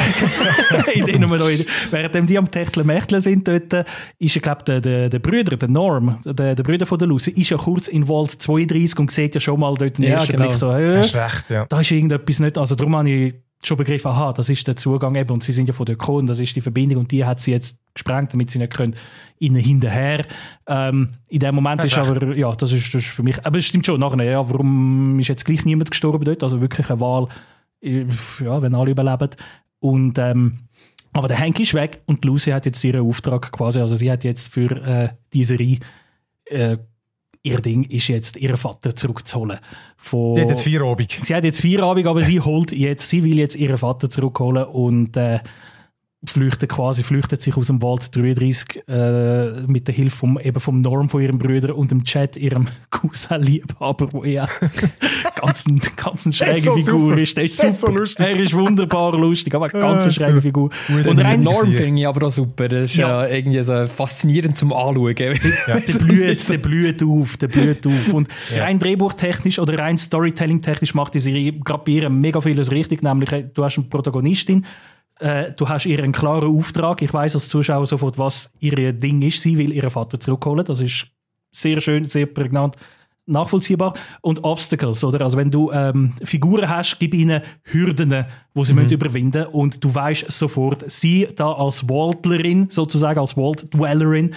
in denen wir noch, während die am Techtelmechtel sind dort, äh, ist ja, glaube der, der, der Brüder, der Norm, der, der Brüder von der Lucy, ist ja kurz in Vault zweiunddreißig und sieht ja schon mal dort den ja, ersten genau. Blick so, äh, hast recht, ja. da ist irgendetwas nicht, also darum habe ich schon begriffen, aha, das ist der Zugang eben und sie sind ja von der Kron, das ist die Verbindung und die hat sie jetzt gesprengt, damit sie nicht können ihnen hinterher. Ähm, in dem Moment ist aber, ja, das ist, das ist für mich, aber es stimmt schon, nachher, ja, warum ist jetzt gleich niemand gestorben dort, also wirklich eine Wahl, ja, wenn alle überleben und ähm, aber der Hank ist weg und Lucy hat jetzt ihren Auftrag quasi, also sie hat jetzt für äh, diese Reihe äh, ihr Ding ist jetzt, ihren Vater zurückzuholen. Von, sie hat jetzt Feierabend. Sie hat jetzt Feierabend, aber sie holt jetzt, sie will jetzt ihren Vater zurückholen und äh, flüchtet quasi, flüchtet sich aus dem Wald dreiunddreißig äh, mit der Hilfe vom, eben vom Norm von ihrem Bruder und dem Chat, ihrem Cousin-Liebhaber, wo ja ganz, ganz eine schräge so Figur super. ist. Der ist, ist super. So er ist wunderbar lustig, aber eine ganz ah, schräge so. Figur. Und rein Norm finde ich aber auch super. Das ist ja, ja irgendwie so faszinierend zum Anschauen. Ja. Der, blüht, der blüht auf, der blüht auf. Und ja. rein drehbuchtechnisch oder rein Storytelling-technisch macht die Serie gerade bei ihr mega vieles richtig, nämlich du hast eine Protagonistin, Äh, du hast ihr einen klaren Auftrag. Ich weiss als Zuschauer sofort, was ihr Ding ist. Sie will ihren Vater zurückholen. Das ist sehr schön, sehr prägnant, nachvollziehbar. Und Obstacles, oder? Also wenn du ähm, Figuren hast, gib ihnen Hürden, die sie mhm. müssen überwinden müssen. Und du weißt sofort, sie da als Vaultlerin, sozusagen als Vault-Dwellerin,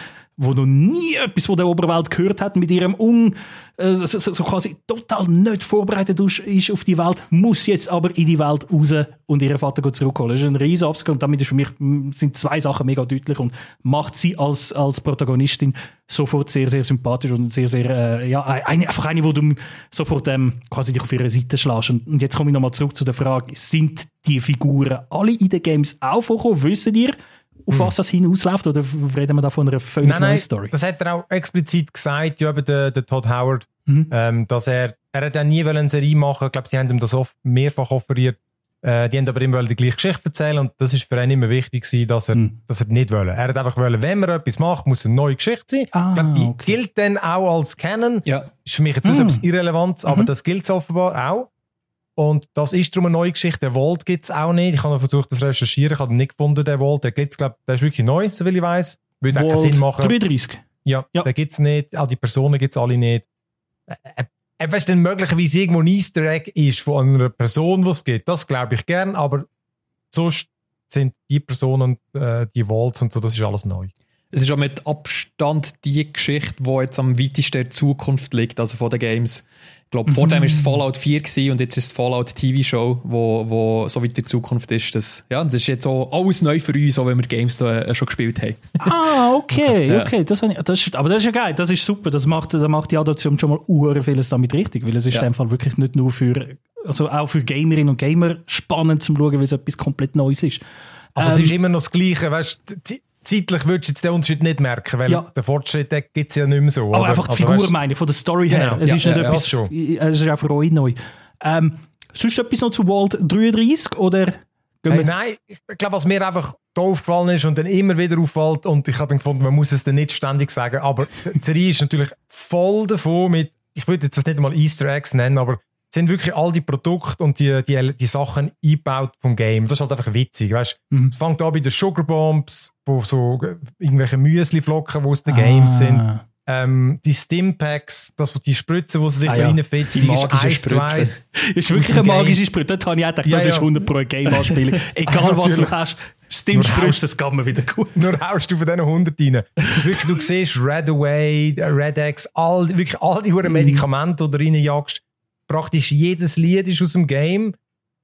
wo noch nie etwas von der Oberwelt gehört hat, mit ihrem un, äh, so, so quasi total nicht vorbereitet ist auf die Welt, muss jetzt aber in die Welt raus und ihren Vater zurückholen. Das ist ein riesen Upscale und damit ist für mich, sind zwei Sachen mega deutlich und macht sie als, als Protagonistin sofort sehr, sehr sympathisch und sehr, sehr, äh, ja, eine, einfach eine, wo du sofort ähm, quasi dich auf ihre Seite schlägst. Und, und jetzt komme ich nochmal zurück zu der Frage, sind die Figuren alle in den Games auch vorgekommen? Wissen ihr, auf was das hinausläuft, oder reden wir da von einer völlig nein, neuen nein, Story? Das hat er auch explizit gesagt, ja, eben der, der Todd Howard, mhm. ähm, dass er, er hat ja nie eine Serie machen, ich glaube, sie haben ihm das oft mehrfach offeriert, äh, die haben aber immer die gleiche Geschichte erzählen und das ist für ihn immer wichtig gewesen, dass er, mhm. dass er nicht wollte. Er hat einfach wollen, wenn man etwas macht, muss eine neue Geschichte sein. Ah, ich glaube, die okay. gilt dann auch als Canon. Ja. Ist für mich jetzt mhm. etwas Irrelevantes, aber mhm. das gilt offenbar auch. Und das ist darum eine neue Geschichte. Der Vault gibt es auch nicht. Ich habe noch versucht, das zu recherchieren. Ich habe ihn nicht gefunden, den Vault. Der gibt's, glaub, der ist wirklich neu, soviel ich weiss. Würde auch keinen Sinn machen. dreiunddreißig Ja, ja. Den gibt es nicht. All die Personen gibt es alle nicht. Äh, äh, weißt du, denn möglicherweise irgendwo ein Easter Egg ist von einer Person, die es gibt. Das glaube ich gern. Aber sonst sind die Personen, äh, die Vaults und so, das ist alles neu. Es ist auch mit Abstand die Geschichte, die jetzt am weitesten in der Zukunft liegt, also von den Games. Ich glaube, vor dem war es Fallout vier gewesen, und jetzt ist es Fallout T V Show, wo, wo so weit in der Zukunft ist. Das, ja, das ist jetzt auch alles neu für uns, auch wenn wir Games da äh, schon gespielt haben. Ah, okay, okay. Ja. Das, das ist, aber das ist ja geil, das ist super. Das macht, das macht die Adoption schon mal uhr vieles damit richtig, weil es ist ja. in dem Fall wirklich nicht nur für, also auch für Gamerinnen und Gamer spannend zu schauen, weil es etwas komplett Neues ist. Also ähm, es ist immer noch das Gleiche, weißt du, zeitlich würdest du jetzt den Unterschied nicht merken, weil ja. der Fortschritt gibt es ja nicht mehr so. Aber oder? einfach die also, Figur, weißt, meine ich, von der Story her. Genau. Es ja, ist ja, nicht ja, etwas, schon. es ist auch für euch neu. Ähm, sonst etwas noch zu Vault dreiunddreißig, oder? Hey, nein, ich glaube, was mir einfach da aufgefallen ist und dann immer wieder auffällt, und ich habe dann gefunden, man muss es dann nicht ständig sagen, aber die Serie ist natürlich voll davon mit, ich würde jetzt das nicht mal Easter Eggs nennen, aber sind wirklich all die Produkte und die, die, die Sachen eingebaut vom Game. Das ist halt einfach witzig, weißt? Mhm. Es fängt an bei den Sugar Bombs, wo so irgendwelche Müsli-Flocken, die aus den ah. Games sind. Ähm, die Stimpacks, das, die Spritze, die sie sich ah, da ja. reinfetzt, die, die ist eins zu eins. Ist wirklich eine magische Spritze. Dort habe ich gedacht, ja, das ja. ist hundert Pro Game-Anspielung. Egal was du hast, Stim-Spritze, das geht mir wieder gut. Nur haust du von diesen hundert rein. Wirklich, du siehst Red Away, Red X, all, wirklich all die mhm. Medikamente, die du reinjagst. Praktisch jedes Lied ist aus dem Game.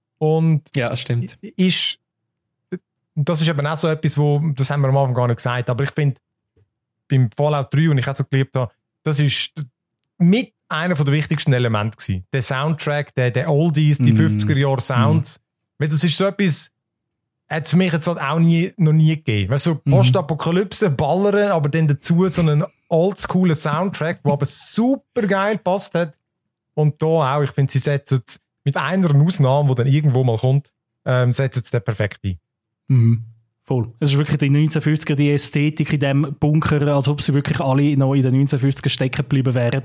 Und ja, stimmt. Ist, das ist eben auch so etwas, wo, das haben wir am Anfang gar nicht gesagt, aber ich finde, beim Fallout drei, und ich auch so geliebt habe, das ist mit einer der wichtigsten Elemente gewesen. Der Soundtrack, der, der Oldies, die mm. fünfziger-Jahre-Sounds. Mm. Weil das ist so etwas, hat es für mich jetzt halt auch nie, noch nie gegeben. Weißt du, so Postapokalypse, Ballern, aber dann dazu so einen oldschoolen Soundtrack, der aber super geil passt hat. Und da auch, ich finde, sie setzen es mit einer Ausnahme, die dann irgendwo mal kommt, ähm, setzen es dann perfekt ein. Mhm. Voll. Es ist wirklich die neunzehnhundertfünfziger, die Ästhetik in diesem Bunker, als ob sie wirklich alle noch in den neunzehnhundertfünfziger stecken geblieben wären.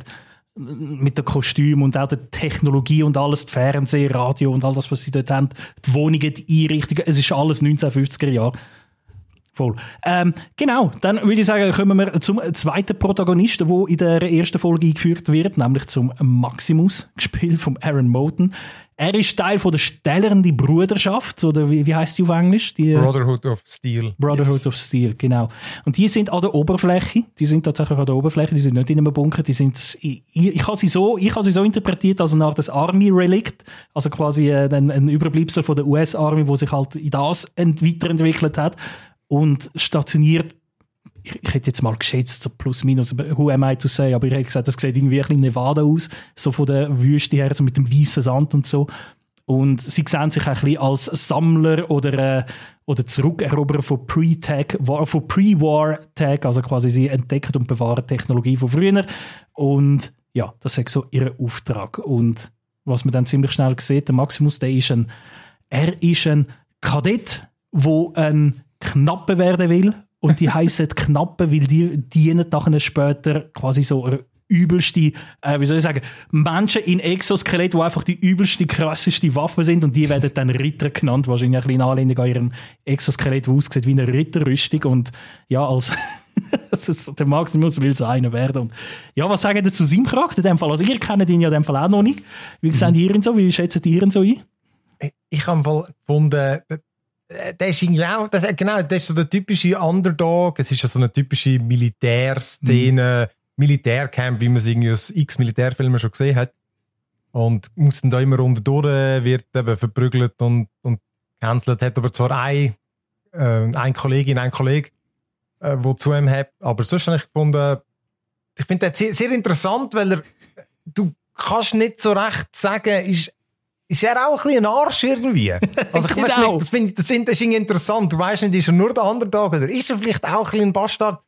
Mit den Kostümen und auch der Technologie und alles, die Fernsehen, Radio und all das, was sie dort haben, die Wohnungen, die Einrichtungen, es ist alles neunzehnhundertfünfziger Jahre. Voll. Ähm, genau, dann würde ich sagen, kommen wir zum zweiten Protagonisten, der in der ersten Folge eingeführt wird, nämlich zum Maximus, gespielt von Aaron Moten. Er ist Teil von der stellenden Bruderschaft, oder wie, wie heisst die auf Englisch? Die Brotherhood of Steel. Brotherhood yes. of Steel, genau. Und die sind an der Oberfläche, die sind tatsächlich an der Oberfläche, die sind nicht in einem Bunker, die sind, ich, ich habe sie so, ich habe sie so interpretiert als eine Art des Army-Relikt, also quasi ein, ein Überbleibsel von der U S-Army, wo sich halt in das ent- weiterentwickelt hat. Und stationiert, ich, ich hätte jetzt mal geschätzt, so plus minus, who am I to say, aber ich hätte gesagt, das sieht irgendwie ein bisschen Nevada aus, so von der Wüste her, so mit dem weißen Sand und so. Und sie sehen sich ein bisschen als Sammler oder, äh, oder Zurückeroberer von Pre-Tag, von Pre-War-Tag, also quasi sie entdecken und bewahren Technologie von früher. Und ja, das ist so ihr Auftrag. Und was man dann ziemlich schnell sieht, der Maximus, der ist ein, er ist ein Kadett, der ein Knappe werden will, und die heissen Knappe, weil die dienen nachher später quasi so eine übelste, äh, wie soll ich sagen, Menschen in Exoskelett, die einfach die übelste, krasseste Waffe sind, und die werden dann Ritter genannt, wahrscheinlich ein bisschen in Anlehnung an ihrem Exoskelett, das aussieht wie eine Ritterrüstung, und ja, als der Maximus will so einer werden. Und ja, was sagen Sie zu seinem Charakter in dem Fall? Also ihr kennt ihn ja in dem Fall auch noch nicht. Wie mhm. seht ihr ihn so? Wie schätzt ihr ihn so ein? Ich habe gefunden, der ist genau, das, genau, das ist so der typische Underdog. Es ist ja so eine typische Militärszene, mhm. Militärcamp, wie man es irgendwie aus x Militärfilmen schon gesehen hat. Und muss dann da immer runter durch, wird eben verprügelt und, und cancelt. Hat aber zwar ein, äh, ein Kollegin, ein Kollege, äh, der zu ihm hat. Aber sonst habe ich gefunden, ich finde das sehr, sehr interessant, weil er, du kannst nicht so recht sagen, ist, ist er auch ein bisschen ein Arsch irgendwie? Also ich weiss nicht, das finde ich, das ist irgendwie interessant. Du weißt nicht, ist er nur der Underdog oder ist er vielleicht auch ein bisschen ein Bastard?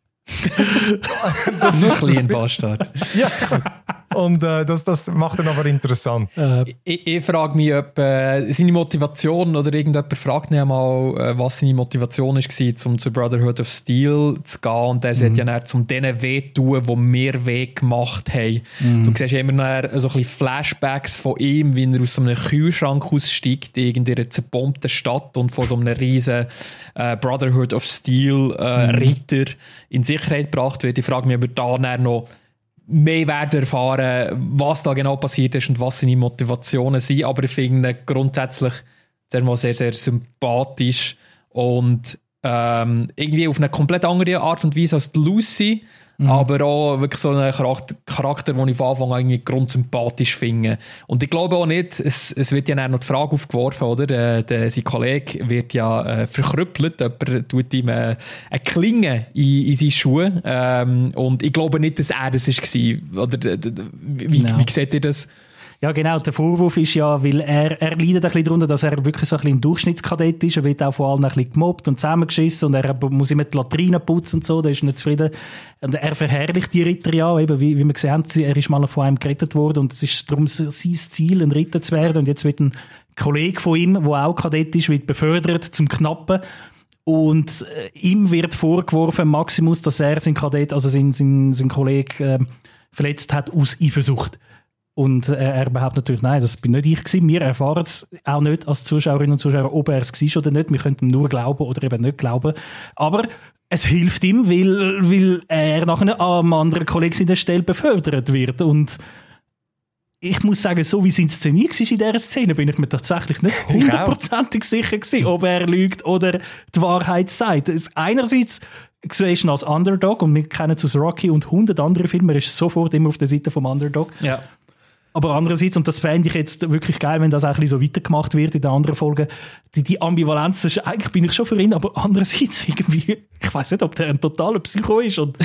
Das ist ein bisschen ein Bastard. Ja. Und äh, das, das macht ihn aber interessant. Äh, ich ich frage mich, ob äh, seine Motivation oder irgendjemand fragt ihn mal, äh, was seine Motivation war, um zu Brotherhood of Steel zu gehen. Und der mhm. sagt ja dann, um denen weh zu tun, die mir weh gemacht haben. Mhm. Du siehst ja immer noch so ein bisschen Flashbacks von ihm, wie er aus so einem Kühlschrank aussteigt in einer zerbombten Stadt und von so einem riesen äh, Brotherhood of Steel äh, mhm. Ritter in Sicherheit gebracht wird. Ich frage mich, ob er da dann noch mehr werden erfahren, was da genau passiert ist und was seine Motivationen sind. Aber ich finde ihn grundsätzlich sehr, sehr, sehr sympathisch und ähm, irgendwie auf eine komplett andere Art und Weise als die Lucy. Mhm. Aber auch wirklich so einen Charakter, Charakter, den ich von Anfang an irgendwie grundsympathisch finde. Und ich glaube auch nicht, es, es wird ja dann noch die Frage aufgeworfen, oder? Der, der, sein Kollege wird ja äh, verkrüppelt, jemand tut ihm äh, eine Klinge in, in seine Schuhe. Ähm, und ich glaube nicht, dass er das war. Oder wie, no. wie seht ihr das? Ja, genau. Der Vorwurf ist ja, weil er, er leidet ein bisschen darunter, dass er wirklich so ein bisschen ein Durchschnittskadett ist. Er wird auch von allen ein bisschen gemobbt und zusammengeschissen und er muss immer die Latrinen putzen und so. Da ist nicht zufrieden. Und er verherrlicht die Ritter ja, eben, wie, wie wir gesehen haben, er ist mal von einem gerettet worden und es ist darum sein Ziel, ein Ritter zu werden. Und jetzt wird ein Kollege von ihm, der auch Kadett ist, wird befördert zum Knappen. Und äh, ihm wird vorgeworfen, Maximus, dass er sein Kadett, also sein, sein, sein Kollege, äh, verletzt hat aus Eifersucht. Und äh, er behauptet natürlich, nein, das bin nicht ich gewesen. Wir erfahren es auch nicht als Zuschauerinnen und Zuschauer, ob er es war oder nicht. Wir könnten nur glauben oder eben nicht glauben. Aber es hilft ihm, weil, weil er nachher am anderen Kollegen in der Stelle befördert wird. Und ich muss sagen, so wie es inszeniert war in dieser Szene, bin ich mir tatsächlich nicht hundertprozentig sicher gewesen, ob er lügt oder die Wahrheit sagt. Einerseits siehst du ihn als Underdog und wir kennen es aus Rocky und hundert andere Filme, er ist sofort immer auf der Seite vom Underdog. Ja. Aber andererseits, und das fände ich jetzt wirklich geil, wenn das auch ein bisschen so weitergemacht wird in den anderen Folgen, die, die Ambivalenz, ist, eigentlich bin ich schon für ihn, aber andererseits irgendwie, ich weiss nicht, ob der ein totaler Psycho ist und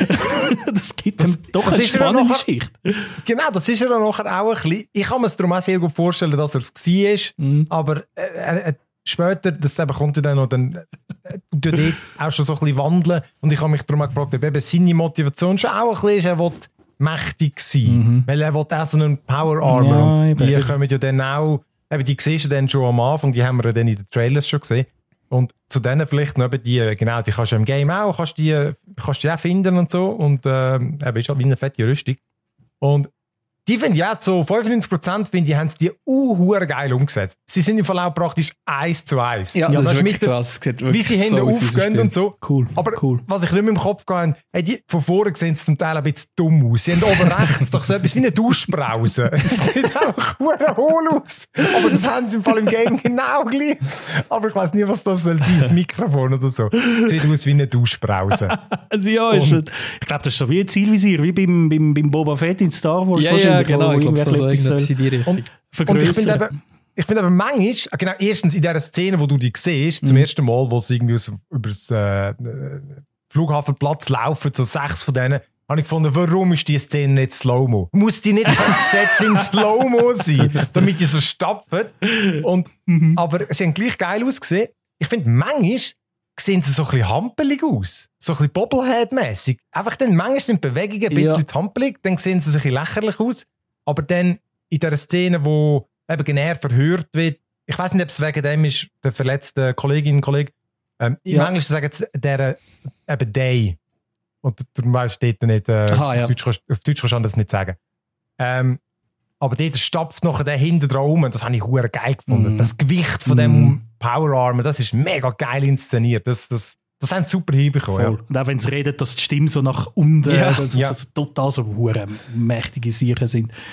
das gibt das, dann doch das eine spannende Geschichte. Genau, das ist er dann nachher auch ein bisschen, ich kann mir es darum auch sehr gut vorstellen, dass er es war, mhm. aber äh, äh, später, das eben kommt dann noch, dann äh, dort auch schon so ein bisschen wandeln und ich habe mich darum auch gefragt, ob eben seine Motivation schon auch ein bisschen ist, er will mächtig sein. Mhm. Weil er will auch so einen Power Armor. Ja, und die kommen ja dann auch, eben die siehst du dann schon am Anfang, die haben wir ja dann in den Trailers schon gesehen. Und zu denen vielleicht noch eben die, genau, die kannst du im Game auch, kannst die, kannst die auch finden und so. Und äh, eben ist halt wie eine fette Rüstung. Und die finde ich auch, so fünfundneunzig Prozent finde ich, haben sie die uh, geil umgesetzt. Sie sind im Fall auch praktisch eins zu eins. Ja, ja, das, das ist wirklich krass. Wie sie hinten so aufgehen und so. Cool. Aber cool. Was ich nicht mehr im Kopf gehe, hey, die von vorne sehen sie zum Teil ein bisschen dumm aus. Sie haben oben rechts doch so etwas wie eine Duschbrause. Es sieht einfach hohl aus. Aber das haben sie im Fall im Game genau gleich. Aber ich weiss nicht, was das soll sein, das Mikrofon oder so. Sieht aus wie eine Duschbrause. Also ja, ist, ich glaube, das ist so wie ein Zielvisier, wie beim, beim, beim Boba Fett in Star Wars. Ja, ja, genau, ich glaube, so irgendetwas in die Richtung. Und, und ich finde eben, ich finde eben manchmal, genau, erstens in dieser Szene, wo du die siehst, mhm. zum ersten Mal, wo sie irgendwie aus, über das äh, Flughafenplatz laufen, so sechs von denen, habe ich gefunden, warum ist die Szene nicht Slow-Mo? Muss die nicht gesetzt in Slow-Mo sein, damit die so stapfen? Und, mhm. Aber sie haben gleich geil ausgesehen. Ich finde, manchmal sehen sie so ein bisschen hampelig aus. So ein bisschen Bobblehead-mässig. Einfach dann, manchmal sind die Bewegungen ein bisschen ja. hampelig, dann sehen sie ein bisschen lächerlich aus. Aber dann in dieser Szene, wo eben genau verhört wird, ich weiss nicht, ob es wegen dem ist, der verletzte Kollegin und Kollege, ähm, im ja. Englischen sagen sie der eben Day. Und du weißt dort nicht, äh, Aha, auf, ja. Deutsch kannst, auf Deutsch kannst du das nicht sagen. Ähm, aber dort stapft noch der hinten dran rum, das habe ich hure geil gefunden. Mm. Das Gewicht von mm. dem Powerarm, das ist mega geil inszeniert. Das, das, das haben sie super hinbekommen. Ja. Und auch wenn sie reden, dass die Stimmen so nach unten, ja. dass ja. es total so hure mächtige Sachen sind.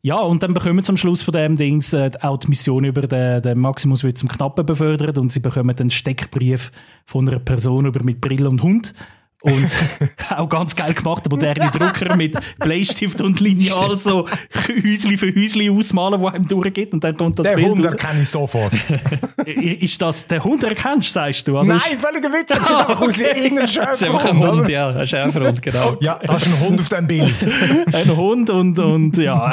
Ja, und dann bekommen sie am Schluss von dem Dings äh, auch die Mission über den, den Maximus wird zum Knappen befördert und sie bekommen einen Steckbrief von einer Person über mit Brille und Hund. Und auch ganz geil gemacht, moderne Drucker mit Bleistift und Lineal so Häusli für Häusli ausmalen, wo einem durchgeht und dann kommt das der Bild Hund raus. erkenne ich sofort. Ist das der Hund erkennst, sagst du? Also Nein, ist, völliger Witz, das sieht einfach aus wie irgendein Das ist einfach ein Schäferhund, Hund, oder? ja, ein Schäferhund, genau. Ja, da ist ein Hund auf dem Bild. ein Hund und, und ja.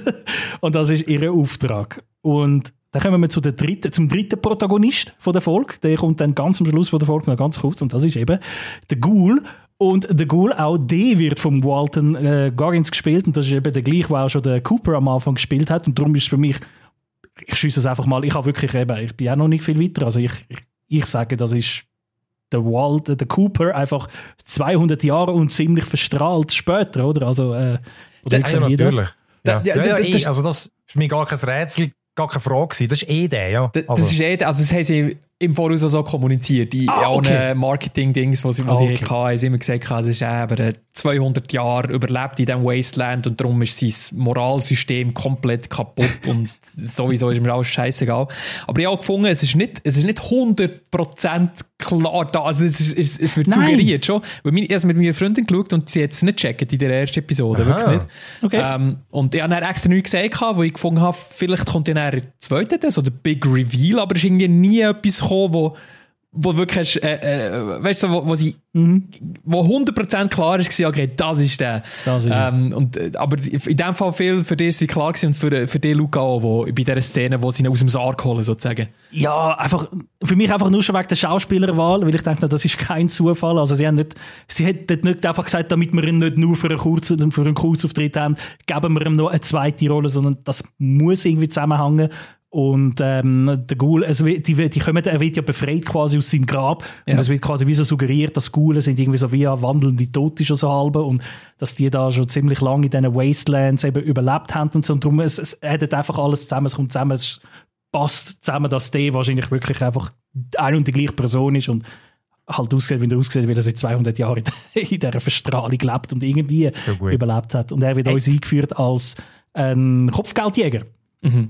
Und das ist ihr Auftrag. Und dann kommen wir zu der dritten, zum dritten Protagonist von der Folge. Der kommt dann ganz am Schluss von der Folge noch ganz kurz und das ist eben der Ghoul. Und der Ghoul, auch der wird vom Walton äh, Goggins gespielt und das ist eben der gleiche, der auch schon der Cooper am Anfang gespielt hat und darum ist es für mich, ich schiesse es einfach mal, ich habe wirklich eben, ich bin auch noch nicht viel weiter, also ich, ich, ich sage, das ist der Walt, der Cooper einfach zweihundert Jahre und ziemlich verstrahlt später, oder? Also, äh, oder Ja, ja, natürlich. Ja, Ja, ja, ja, das- eh, also das ist für mich gar kein Rätsel, gar keine Frage gewesen. Das ist eh der, ja. D- Das Also, ist eh, also das haben sie im Voraus auch so kommuniziert. In Ah, allen okay. Marketing-Dings, die sie, wo Ah, sie okay. hatten, haben sie immer gesagt, das ist eben zweihundert Jahre überlebt in diesem Wasteland und darum ist sein Moralsystem komplett kaputt und sowieso ist mir alles scheißegal. Aber ich habe auch gefunden, es ist nicht, es ist nicht hundert Prozent klar da. Also es, ist, es, es wird Nein. suggeriert schon. Weil ich habe es mit meiner Freundin geschaut und sie hat es nicht gecheckt in der ersten Episode. Aha. Wirklich nicht. Okay. Ähm, und ich habe dann extra nichts gesagt, wo ich gefunden habe, vielleicht kommt dann der zweite, das, oder Big Reveal, aber es ist irgendwie nie etwas gekommen, wo, wo wirklich, äh, äh, weißt du, wo, wo sie, Mhm. wo hundert Prozent klar ist, okay, das ist der. Das ist er. ähm, und, äh, aber in dem Fall viel für dich ist klar gewesen und für, für dich, Luca, auch, wo, bei dieser Szene, wo sie ihn aus dem Sarg holen, sozusagen. Ja, einfach, für mich einfach nur schon wegen der Schauspielerwahl, weil ich denke, das ist kein Zufall. Also sie haben nicht, sie hätten nicht einfach gesagt, damit wir ihn nicht nur für einen kurzen, für einen Kurzauftritt haben, geben wir ihm noch eine zweite Rolle, sondern das muss irgendwie zusammenhängen. Und ähm, der Ghoul, es wird, die, die kommen, er wird ja befreit quasi aus seinem Grab Ja. und es wird quasi wie so suggeriert, dass Ghoulen sind irgendwie so wie wandelnde Tote schon so halbe und dass die da schon ziemlich lange in diesen Wastelands eben überlebt haben und so. Und darum, es, es hat einfach alles zusammen, es kommt zusammen, es passt zusammen, dass der wahrscheinlich wirklich einfach eine und die gleiche Person ist und halt aussieht, wie er aussieht, weil er seit zweihundert Jahren in dieser Verstrahlung lebt und irgendwie So gut. überlebt hat. Und er wird Hey, uns eingeführt als ein Kopfgeldjäger. Mhm.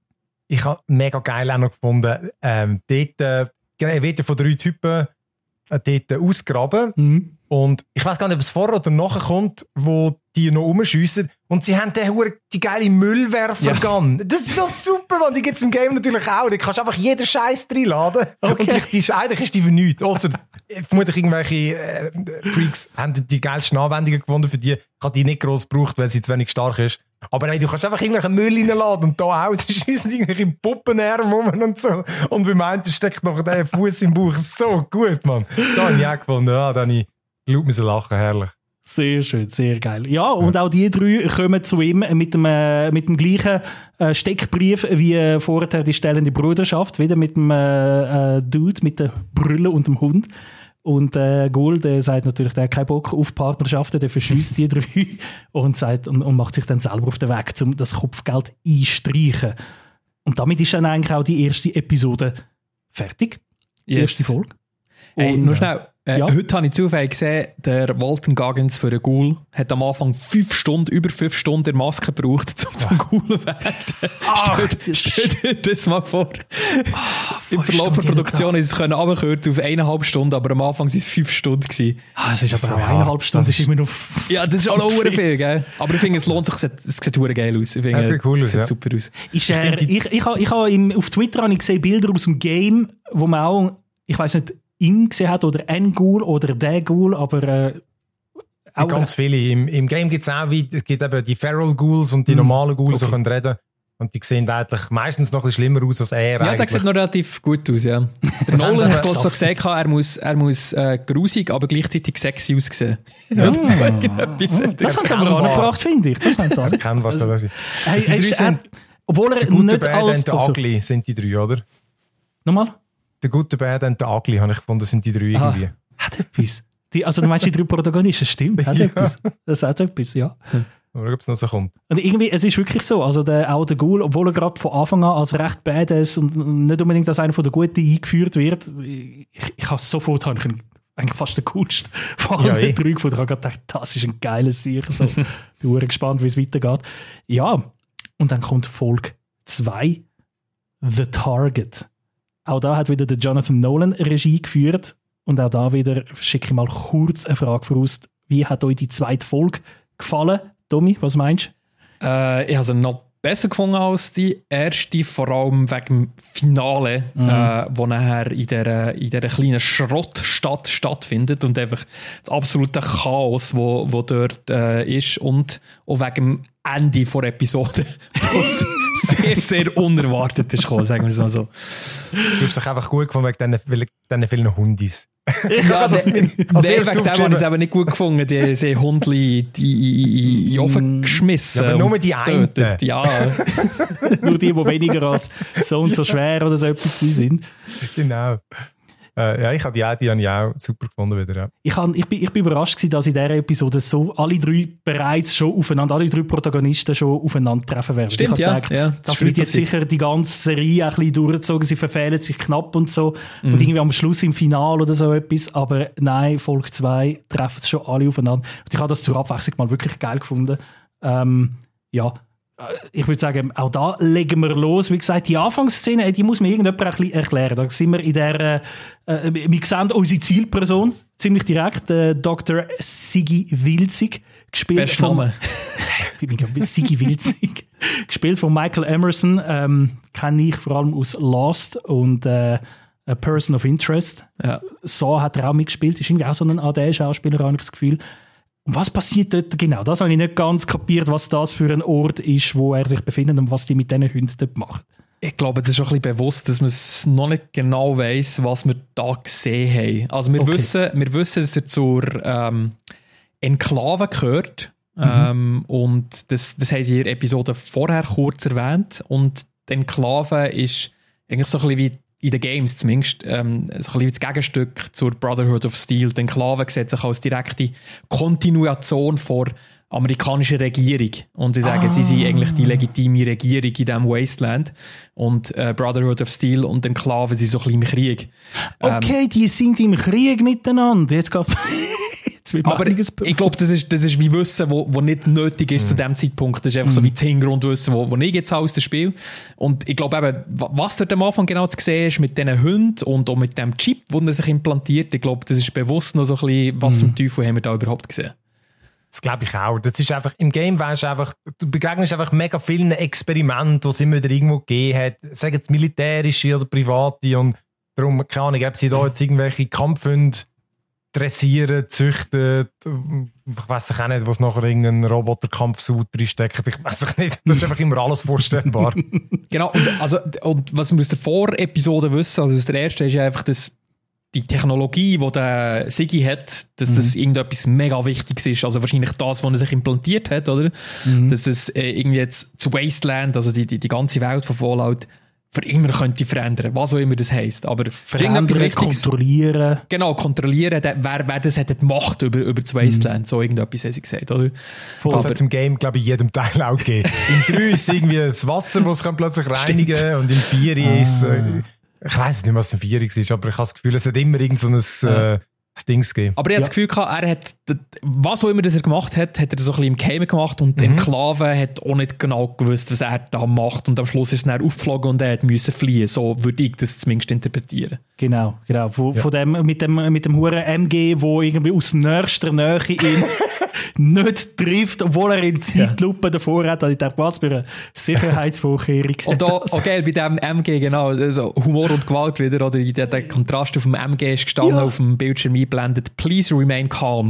ich habe mega geil auch noch gefunden, ähm, dort, äh, genau, er wird ja von drei Typen äh, dort äh, ausgraben. Mhm. Und ich weiß gar nicht, ob es vorher oder nachher kommt, wo die noch rumschiessen. Und sie haben den Hure die geile Müllwerfer-Gun. Das ist so super, man. Die gibt es im Game natürlich auch. Da kannst du einfach jeden Scheiß reinladen. Okay. Und die, die, eigentlich ist die für nichts. Ausser, äh, vermutlich irgendwelche äh, Freaks haben die geilsten Anwendungen gefunden für die. Ich habe die nicht gross gebraucht, weil sie zu wenig stark ist. Aber hey, du kannst einfach irgendwelchen Müll reinladen und da auch. Sie schiessen irgendwelche Puppenarme rum und so. Und beim einen steckt noch der Fuß im Bauch. So gut, Mann. Da habe ich auch gefunden. Ja, da habe ich laut müssen lachen, herrlich. Sehr schön, sehr geil. Ja, und auch die drei kommen zu ihm mit dem, äh, mit dem gleichen äh, Steckbrief wie äh, vorher die stellende Bruderschaft, wieder mit dem äh, äh, Dude, mit der Brille und dem Hund. Und äh, Ghoul, der sagt natürlich, der hat keinen Bock auf Partnerschaften, der verschießt die drei und, sagt, und, und macht sich dann selber auf den Weg, um das Kopfgeld einstreichen. Und damit ist dann eigentlich auch die erste Episode fertig. Die Yes. erste Folge. Hey, Und, nur schnell. Äh, ja. Heute habe ich zufällig gesehen, der Walton Goggins für den Ghoul hat am Anfang fünf Stunden, über fünf Stunden der Maske gebraucht, um zum Ghoul zu werden. Ach, Stell stell dir das mal vor. Im fünf Verlauf der Stunden Produktion ist es können runterkürzen auf eineinhalb Stunden, aber am Anfang waren es fünf Stunden gewesen. Ah, es ist aber So auch hart. eineinhalb Stunden, Das das ist ist- immer noch... Ja, das ist auch noch hure viel, gell? Aber ich finde, es lohnt sich, es sieht, es sieht hure geil aus. Ich finde, Es sieht cool es aus, sieht ja. super aus. Ist er, ich ich, ich, habe- ich habe im- auf Twitter habe ich gesehen Bilder aus dem Game, wo man auch, ich weiß nicht, ihn gesehen hat oder ein Ghoul oder der Ghoul, aber äh, auch Ganz viele. Im, im Game gibt es auch wie, es gibt eben die Feral Ghouls und die Mhm. normalen Ghouls, die Okay. können reden. Und die sehen eigentlich meistens noch ein bisschen schlimmer aus als er. Ja, der eigentlich. sieht noch relativ gut aus, ja. Der Das haben sie Nolan hat aber glaub, so saftig. gesagt, er muss, er muss äh, grusig, aber gleichzeitig sexy aussehen. Ja. Das ist irgendetwas. Ah, das haben sie aber Erkennbar. angebracht, finde ich. Das haben sie angebracht. Erkennbar soll er sein. Hey, Die drei hey, er- sind- obwohl er Der gute nicht Bad als... und der Oh, so. Ugly sind die drei, oder? Nochmal? Der gute Bad und der Ugly, habe ich gefunden, sind die drei Aha. irgendwie. Hat etwas. Die, also du meinst die drei Protagonisten, stimmt. Hat Ja. etwas. Das hat etwas, ja. Oder ob es noch so kommt. Und irgendwie, es ist wirklich so, also der, auch der Ghoul, obwohl er gerade von Anfang an als recht badass und nicht unbedingt als einer von den Guten eingeführt wird, ich, ich habe sofort habe ich ihn eigentlich fast den coolsten von allen Ja, eh. drei gefunden. Ich habe gedacht, das ist ein geiles Sieg. So, ich bin sehr gespannt, wie es weitergeht. Ja, Und dann kommt Folge zwei, The Target. Auch da hat wieder der Jonathan Nolan Regie geführt. Und auch da wieder schicke ich mal kurz eine Frage voraus. Wie hat euch die zweite Folge gefallen? Tommy, was meinst du? Äh, ich habe sie noch besser gefunden als die erste, vor allem wegen dem Finale, mhm. äh, wo nachher in dieser, in dieser kleinen Schrottstadt stattfindet und einfach das absolute Chaos, wo, wo dort äh, ist, und auch wegen dem Ende der Episode, was sehr, sehr unerwartet ist gekommen, sagen wir es mal so. Du hast dich einfach gut gefunden wegen diesen, diesen vielen Hundis. Ja, das, ne, also nee, wegen dem habe ich es aber nicht gut gefunden. Die sind Hundli die in den Ofen geschmissen. Ja, aber nur die einen. Ja. Nur die, die weniger als so und so schwer oder so etwas sind. Genau. Äh, ja, ich habe die, auch, die habe ich auch super gefunden wieder. Ja. Ich, hab, ich, bin, ich bin überrascht gewesen, dass in dieser Episode so alle drei bereits schon aufeinander, alle drei Protagonisten schon aufeinandertreffen werden. Stimmt, ich ja. Gedacht, ja. Das, das wird jetzt sicher die ganze Serie ein bisschen durchgezogen. Sie verfehlen sich knapp und so. Mhm. Und irgendwie am Schluss im Finale oder so etwas. Aber nein, Folge zwei treffen es schon alle aufeinander. Und ich habe das zur Abwechslung mal wirklich geil gefunden. Ähm, ja. Ich würde sagen, auch da legen wir los. Wie gesagt, die Anfangsszene, die muss mir irgendjemand ein bisschen erklären. Da sind wir in der, äh, wir sehen unsere Zielperson ziemlich direkt, äh, Doktor Sigi Wilzig, gespielt von Sigi Wilzig, gespielt von Michael Emerson, ähm, kenne ich vor allem aus Lost und äh, A Person of Interest. Ja. So hat er auch mitgespielt. Ist irgendwie auch so ein A D-Schauspieler, habe ich das Gefühl. Und was passiert dort genau? Das habe ich nicht ganz kapiert, was das für ein Ort ist, wo er sich befindet und was die mit diesen Hunden dort machen. Ich glaube, das ist auch ein bisschen bewusst, dass man es noch nicht genau weiss, was wir da gesehen haben. Also wir, okay. wissen, wir wissen, dass er zur ähm, Enklave gehört. Mhm. Ähm, und das, das haben sie in der Episode vorher kurz erwähnt. Und die Enklave ist eigentlich so ein bisschen wie in den Games zumindest, ähm, so ein bisschen das Gegenstück zur Brotherhood of Steel. Die Enklave sieht sich als direkte Kontinuation vor amerikanischer Regierung. Und sie sagen, ah. sie sind eigentlich die legitime Regierung in diesem Wasteland. Und äh, Brotherhood of Steel und Enklave sind so ein bisschen im Krieg. Okay, ähm, die sind im Krieg miteinander. Jetzt geht aber ich glaube, das ist, das ist wie Wissen, wo, wo nicht nötig ist mhm. zu dem Zeitpunkt. Das ist einfach mhm. so wie das Hintergrundwissen, wo, wo ich jetzt aus dem Spiel. Und ich glaube eben, was dort am Anfang genau zu sehen ist mit diesen Hunden und auch mit dem Chip, der sich implantiert, ich glaube, das ist bewusst noch so ein bisschen, was mhm. zum Teufel haben wir da überhaupt gesehen. Das glaube ich auch. Das ist einfach, im Game weißt du einfach, du begegnest einfach mega vielen Experimenten, die es immer wieder irgendwo gegeben hat. Sagen es militärische oder private, und darum, keine Ahnung, ob sie da jetzt irgendwelche Kampfhunde dressieren, züchten, ich weiss auch nicht, was nachher irgendein Roboterkampfsuit reinsteckt. Ich weiss nicht, das ist einfach immer alles vorstellbar. Genau, und, also, und was wir aus der Vorepisode wissen, also aus der ersten, ist ja einfach, dass die Technologie, die der Sigi hat, dass mhm. das irgendetwas mega Wichtiges ist. Also wahrscheinlich das, was er sich implantiert hat, oder? Mhm. Dass es äh, irgendwie jetzt zu Wasteland, also die, die, die ganze Welt von Fallout, für immer könnte verändern, was auch immer das heisst. Aber verändern, kontrollieren. Genau, kontrollieren. Der, wer, wer das hat, hat Macht über, über das Wasteland. Mm. So irgendetwas haben sie gesagt, oder? Das hat es im Game, glaube ich, in jedem Teil auch gegeben. In drei ist irgendwie das Wasser, das kann plötzlich reinigen kann, und in vier ah. ist, äh, ich weiss nicht, was in vier ist, aber ich habe das Gefühl, es hat immer irgend so ein ja. äh, Dings gegeben. Aber ich ja. habe das Gefühl gehabt, er hat, was auch immer das er gemacht hat, hat er so ein bisschen im Geheim gemacht, und mhm. die Enklave hat auch nicht genau gewusst, was er da macht, und am Schluss ist es dann aufgeflogen und er musste fliehen. So würde ich das zumindest interpretieren. Genau, genau. Von, ja. von dem, mit dem, mit dem Huren M G, wo irgendwie aus nächster Nähe ihn nicht trifft, obwohl er in Zeitlupe ja. davor hat. Also ich dachte, was für eine Sicherheitsvorkehrung. Und da, okay, bei dem M G, genau, also Humor und Gewalt wieder, oder der, der Kontrast auf dem M G ist gestanden, ja. auf dem Bildschirm eingeblendet, please remain calm.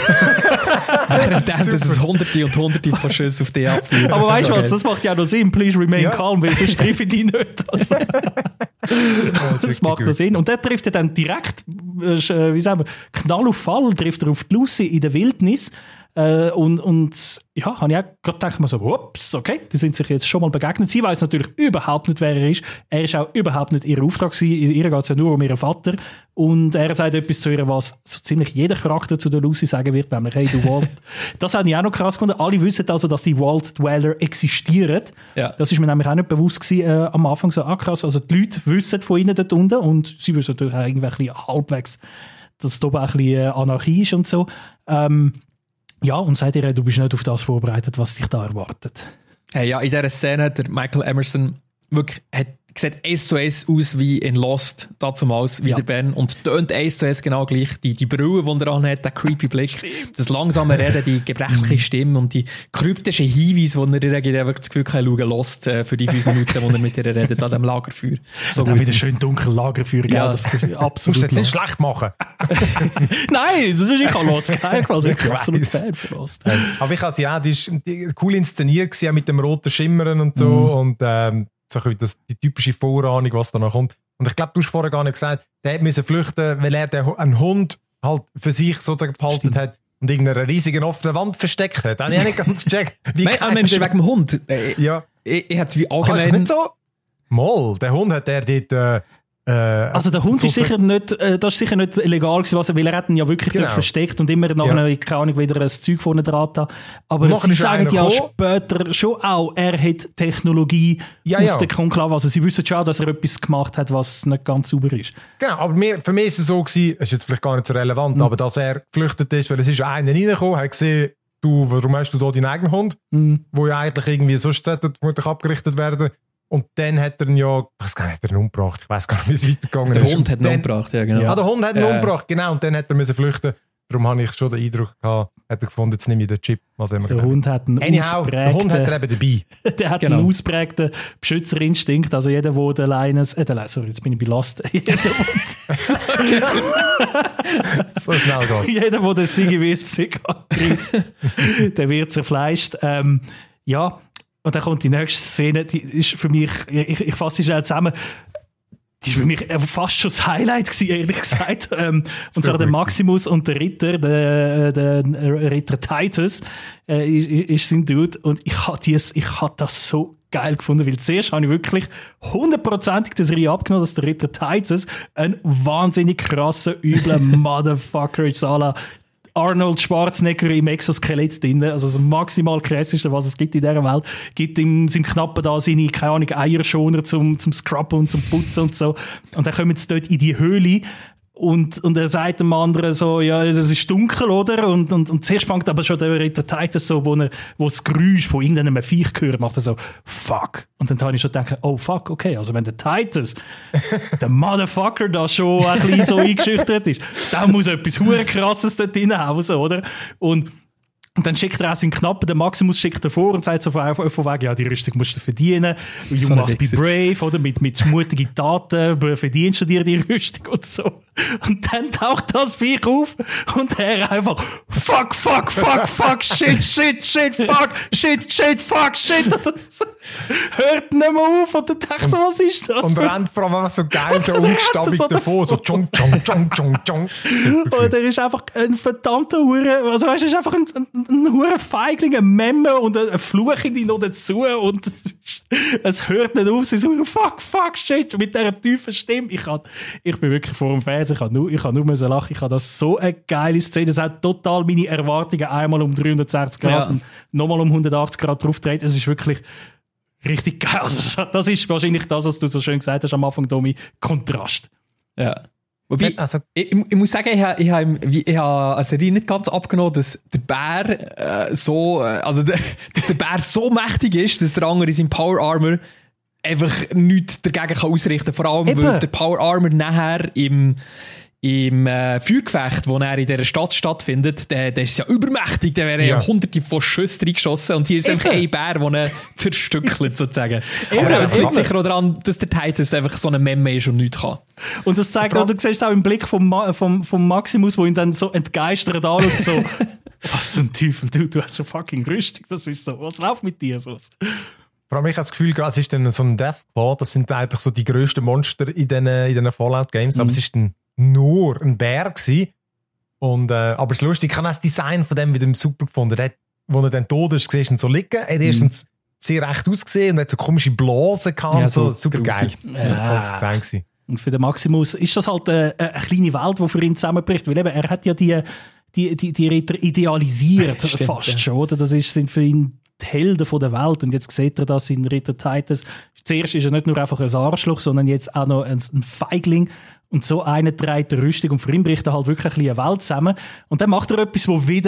das, das ist hunderte und hunderte von Schüssen auf dich abfliegen. Aber weißt du was, das macht ja auch noch Sinn, please remain ja. calm, weil sonst treffe ich dich nicht. Also, das, das macht noch Sinn. Und der trifft er dann direkt, äh, wie sagen wir, Knall auf Fall, trifft er auf die Lucy in der Wildnis. Äh, und, und ja, habe ich auch gerade gedacht, mal so, ups, okay, die sind sich jetzt schon mal begegnet. Sie weiß natürlich überhaupt nicht, wer er ist. Er ist auch überhaupt nicht ihr Auftrag gewesen. Ihr geht es ja nur um ihren Vater. Und er sagt etwas zu ihr, was so ziemlich jeder Charakter zu der Lucy sagen wird, nämlich, hey, du Wald. Das habe ich auch noch krass gefunden. Alle wissen also, dass die Wald Dweller existieren. Ja. Das ist mir nämlich auch nicht bewusst gewesen, äh, am Anfang so, ah krass, also die Leute wissen von ihnen dort unten, und sie wissen natürlich auch irgendwie ein bisschen halbwegs, dass es da oben ein bisschen Anarchie ist und so. Ähm, Ja, und sagt ihr, du bist nicht auf das vorbereitet, was dich da erwartet. Hey, ja, in dieser Szene hat der Michael Emerson wirklich hat, sieht eins zu eins aus wie in Lost, dazumals, wie ja. der Ben. Und tönt eins zu eins genau gleich. Die, die Brille, die er anhat, der creepy Blick, Stimmt. das langsame Reden, die gebrechliche Stimme und die kryptischen Hinweise, die er ihr gibt, einfach das Gefühl kann, schauen Lost äh, für die fünf Minuten, wo er mit ihr redet, an dem Lagerfeuer. So und dann wieder schön dunkel Lagerfeuer, ja. Das ist absolut. Musst du jetzt nicht schlecht machen. Nein, das ist ich auch Lost. Ich war wirklich absolut Fan von Lost. Aber ich habe ja, die ist die, cool inszeniert gewesen, mit dem roten Schimmern und so. Mhm. Und ähm, so das, die typische Vorahnung, was da noch kommt. Und ich glaube, du hast vorher gar nicht gesagt, der musste flüchten, weil er den, einen Hund halt für sich sozusagen behalten Stimmt. hat und irgendeiner riesigen offenen Wand versteckt hat. Da habe ich auch nicht ganz gecheckt. Nein, aber Mensch, wegen dem Hund. Äh, ja. Ich, ich hätte es wie allgemein... Ach, ist nicht so? Mal, der Hund hat er dort... Äh, Äh, also der Hund so ist sicher nicht, äh, das ist sicher nicht illegal gewesen, was er, weil er hat ihn ja wirklich genau. dort versteckt und immer nachher, ja. keine Ahnung, wieder ein Zeug von dran da. Aber sie sagen ja gekommen. später schon auch, er hat Technologie ja, aus ja. der Konklave. Also sie wissen schon auch, dass er etwas gemacht hat, was nicht ganz sauber ist. Genau, aber mir, für mich ist es so gewesen, es ist jetzt vielleicht gar nicht so relevant, mhm. aber dass er geflüchtet ist, weil es ist einer reingekommen, hat gesehen, du, warum hast du da deinen eigenen Hund, mhm. wo ja eigentlich irgendwie sonst vermutlich abgerichtet werden. Und dann hat er ihn ja, ich weiß gar nicht, hat er ihn umgebracht. Ich weiß gar nicht, wie es weitergegangen der ist. Der Hund hat ihn dann, umgebracht, ja genau. Ja. Ah, der Hund hat ihn äh. umgebracht, genau. Und dann hat er müssen flüchten. Darum habe ich schon den Eindruck gehabt, hat er gefunden, jetzt nehme ich den Chip. Was immer der Hund hat einen Anyhow, der Hund hat er eben dabei. Der hat genau. einen ausprägten Beschützerinstinkt. Also jeder, der den Leines, äh, der, sorry, jetzt bin ich bei Last. Jeder, so schnell geht's. Jeder, der den Sigi witzig kriegt, der wird zerfleischt. Ähm, ja, und dann kommt die nächste Szene, die ist für mich, ich, ich fasse sie schnell zusammen, die war für mich fast schon das Highlight gewesen, ehrlich gesagt. Ähm, und zwar der Maximus und der Ritter, der, der Ritter Titus, äh, ist, ist sein Dude. Und ich habe hab das so geil gefunden, weil zuerst habe ich wirklich hundertprozentig das Serie abgenommen, dass der Ritter Titus ein wahnsinnig krasser, übler Motherfucker ist, à la Arnold Schwarzenegger im Exoskelett drin, also das maximal krasseste, was es gibt in dieser Welt, gibt ihm seinem Knappen da seine, keine Ahnung, Eierschoner zum, zum Scrubben und zum Putzen und so. Und dann kommen sie dort in die Höhle und, und er sagt dem anderen so, ja, es ist dunkel, oder? Und, und, und zuerst fängt aber schon der Ritter Titus so, wo, er, wo das Geräusch von irgendeinem Viech gehört, macht er so, fuck. Und dann habe ich schon gedacht, oh fuck, okay, also wenn der Titus, der Motherfucker da schon ein bisschen so eingeschüchtert ist, dann muss etwas hure krasses dort reinhausen, oder? Und Und dann schickt er auch seinen Knappen, der Maximus schickt er vor und sagt so von, von wegen, ja, die Rüstung musst du verdienen. You so must be brave, oder? Mit, mit mutigen Taten verdienst du dir die Rüstung und so. Und dann taucht das Viech auf und er einfach fuck, fuck, fuck, fuck, shit, shit, shit, fuck, shit, shit, fuck, shit. Und das hört nicht mehr auf und dann denkst du so, was ist das? Und rennt vor allem so geil, so umgestammelt so davor, so tschong, tschong, tschong, tschong, tschong. Und er ist einfach ein verdammter Hure, also weißt du, er ist einfach ein, ein ein hure Feigling, ein Memme und ein Fluch in die noch dazu und es, ist, es hört nicht auf, es ist so fuck, fuck, shit, mit dieser tiefen Stimme. Ich, hat, ich bin wirklich vor dem Fernseher, ich habe nur, ich habe nur müssen lachen, ich habe das so eine geile Szene, das hat total meine Erwartungen einmal um dreihundertsechzig Grad ja. und nochmal um hundertachtzig Grad draufgedreht. Es ist wirklich richtig geil. Also, das ist wahrscheinlich das, was du so schön gesagt hast am Anfang, Domi, Kontrast. Ja. Wobei, also, ich, ich muss sagen, ich habe ich hab, ich hab als Serie nicht ganz abgenommen, dass der Bär äh, so, äh, also der, dass der Bär so mächtig ist, dass der andere in seinem Power Armor einfach nichts dagegen kann ausrichten kann. Vor allem, Eben. weil der Power Armor nachher im, im äh, Feuergefecht, das er in dieser Stadt stattfindet, der, der ist ja übermächtig, der wäre ja hunderte von Schüssen reingeschossen und hier ist Eben. einfach ein Bär, der ihn zerstückelt, sozusagen. Eben. Aber es liegt sicher auch daran, dass der Titus einfach so ein Memme ist und nichts kann. Und das zeigt auch, du siehst es auch im Blick vom, Ma- vom, vom Maximus, wo ihn dann so entgeistert anschaut, so, was zum Teufel, du, du hast eine fucking Rüstung, das ist so, was läuft mit dir so? Vor allem, ich habe das Gefühl, es ist dann so ein Deathclaw, das sind eigentlich so die grössten Monster in diesen, in diesen Fallout-Games, mhm. aber es ist dann nur ein Bär gewesen. Und, äh, aber es ist lustig, ich habe das Design von dem wieder super gefunden. Der, wo er dann tot ist, siehst du ihn so liegen, er hat erstens mhm. sehr echt ausgesehen und hat so komische Blasen gehabt, ja, so, so super geil. Ja. Das und für den Maximus ist das halt eine, eine kleine Welt, die für ihn zusammenbricht, weil eben, er hat ja die, die, die, die Ritter idealisiert, Stimmt, fast ja. schon, oder? Das ist, sind für ihn die Helden von der Welt und jetzt sieht er das in Ritter Titus. Zuerst ist er nicht nur einfach ein Arschloch, sondern jetzt auch noch ein, ein Feigling. Und so einer trägt die Rüstung und für ihn bricht er halt wirklich eine Welt zusammen. Und dann macht er etwas, wo wieder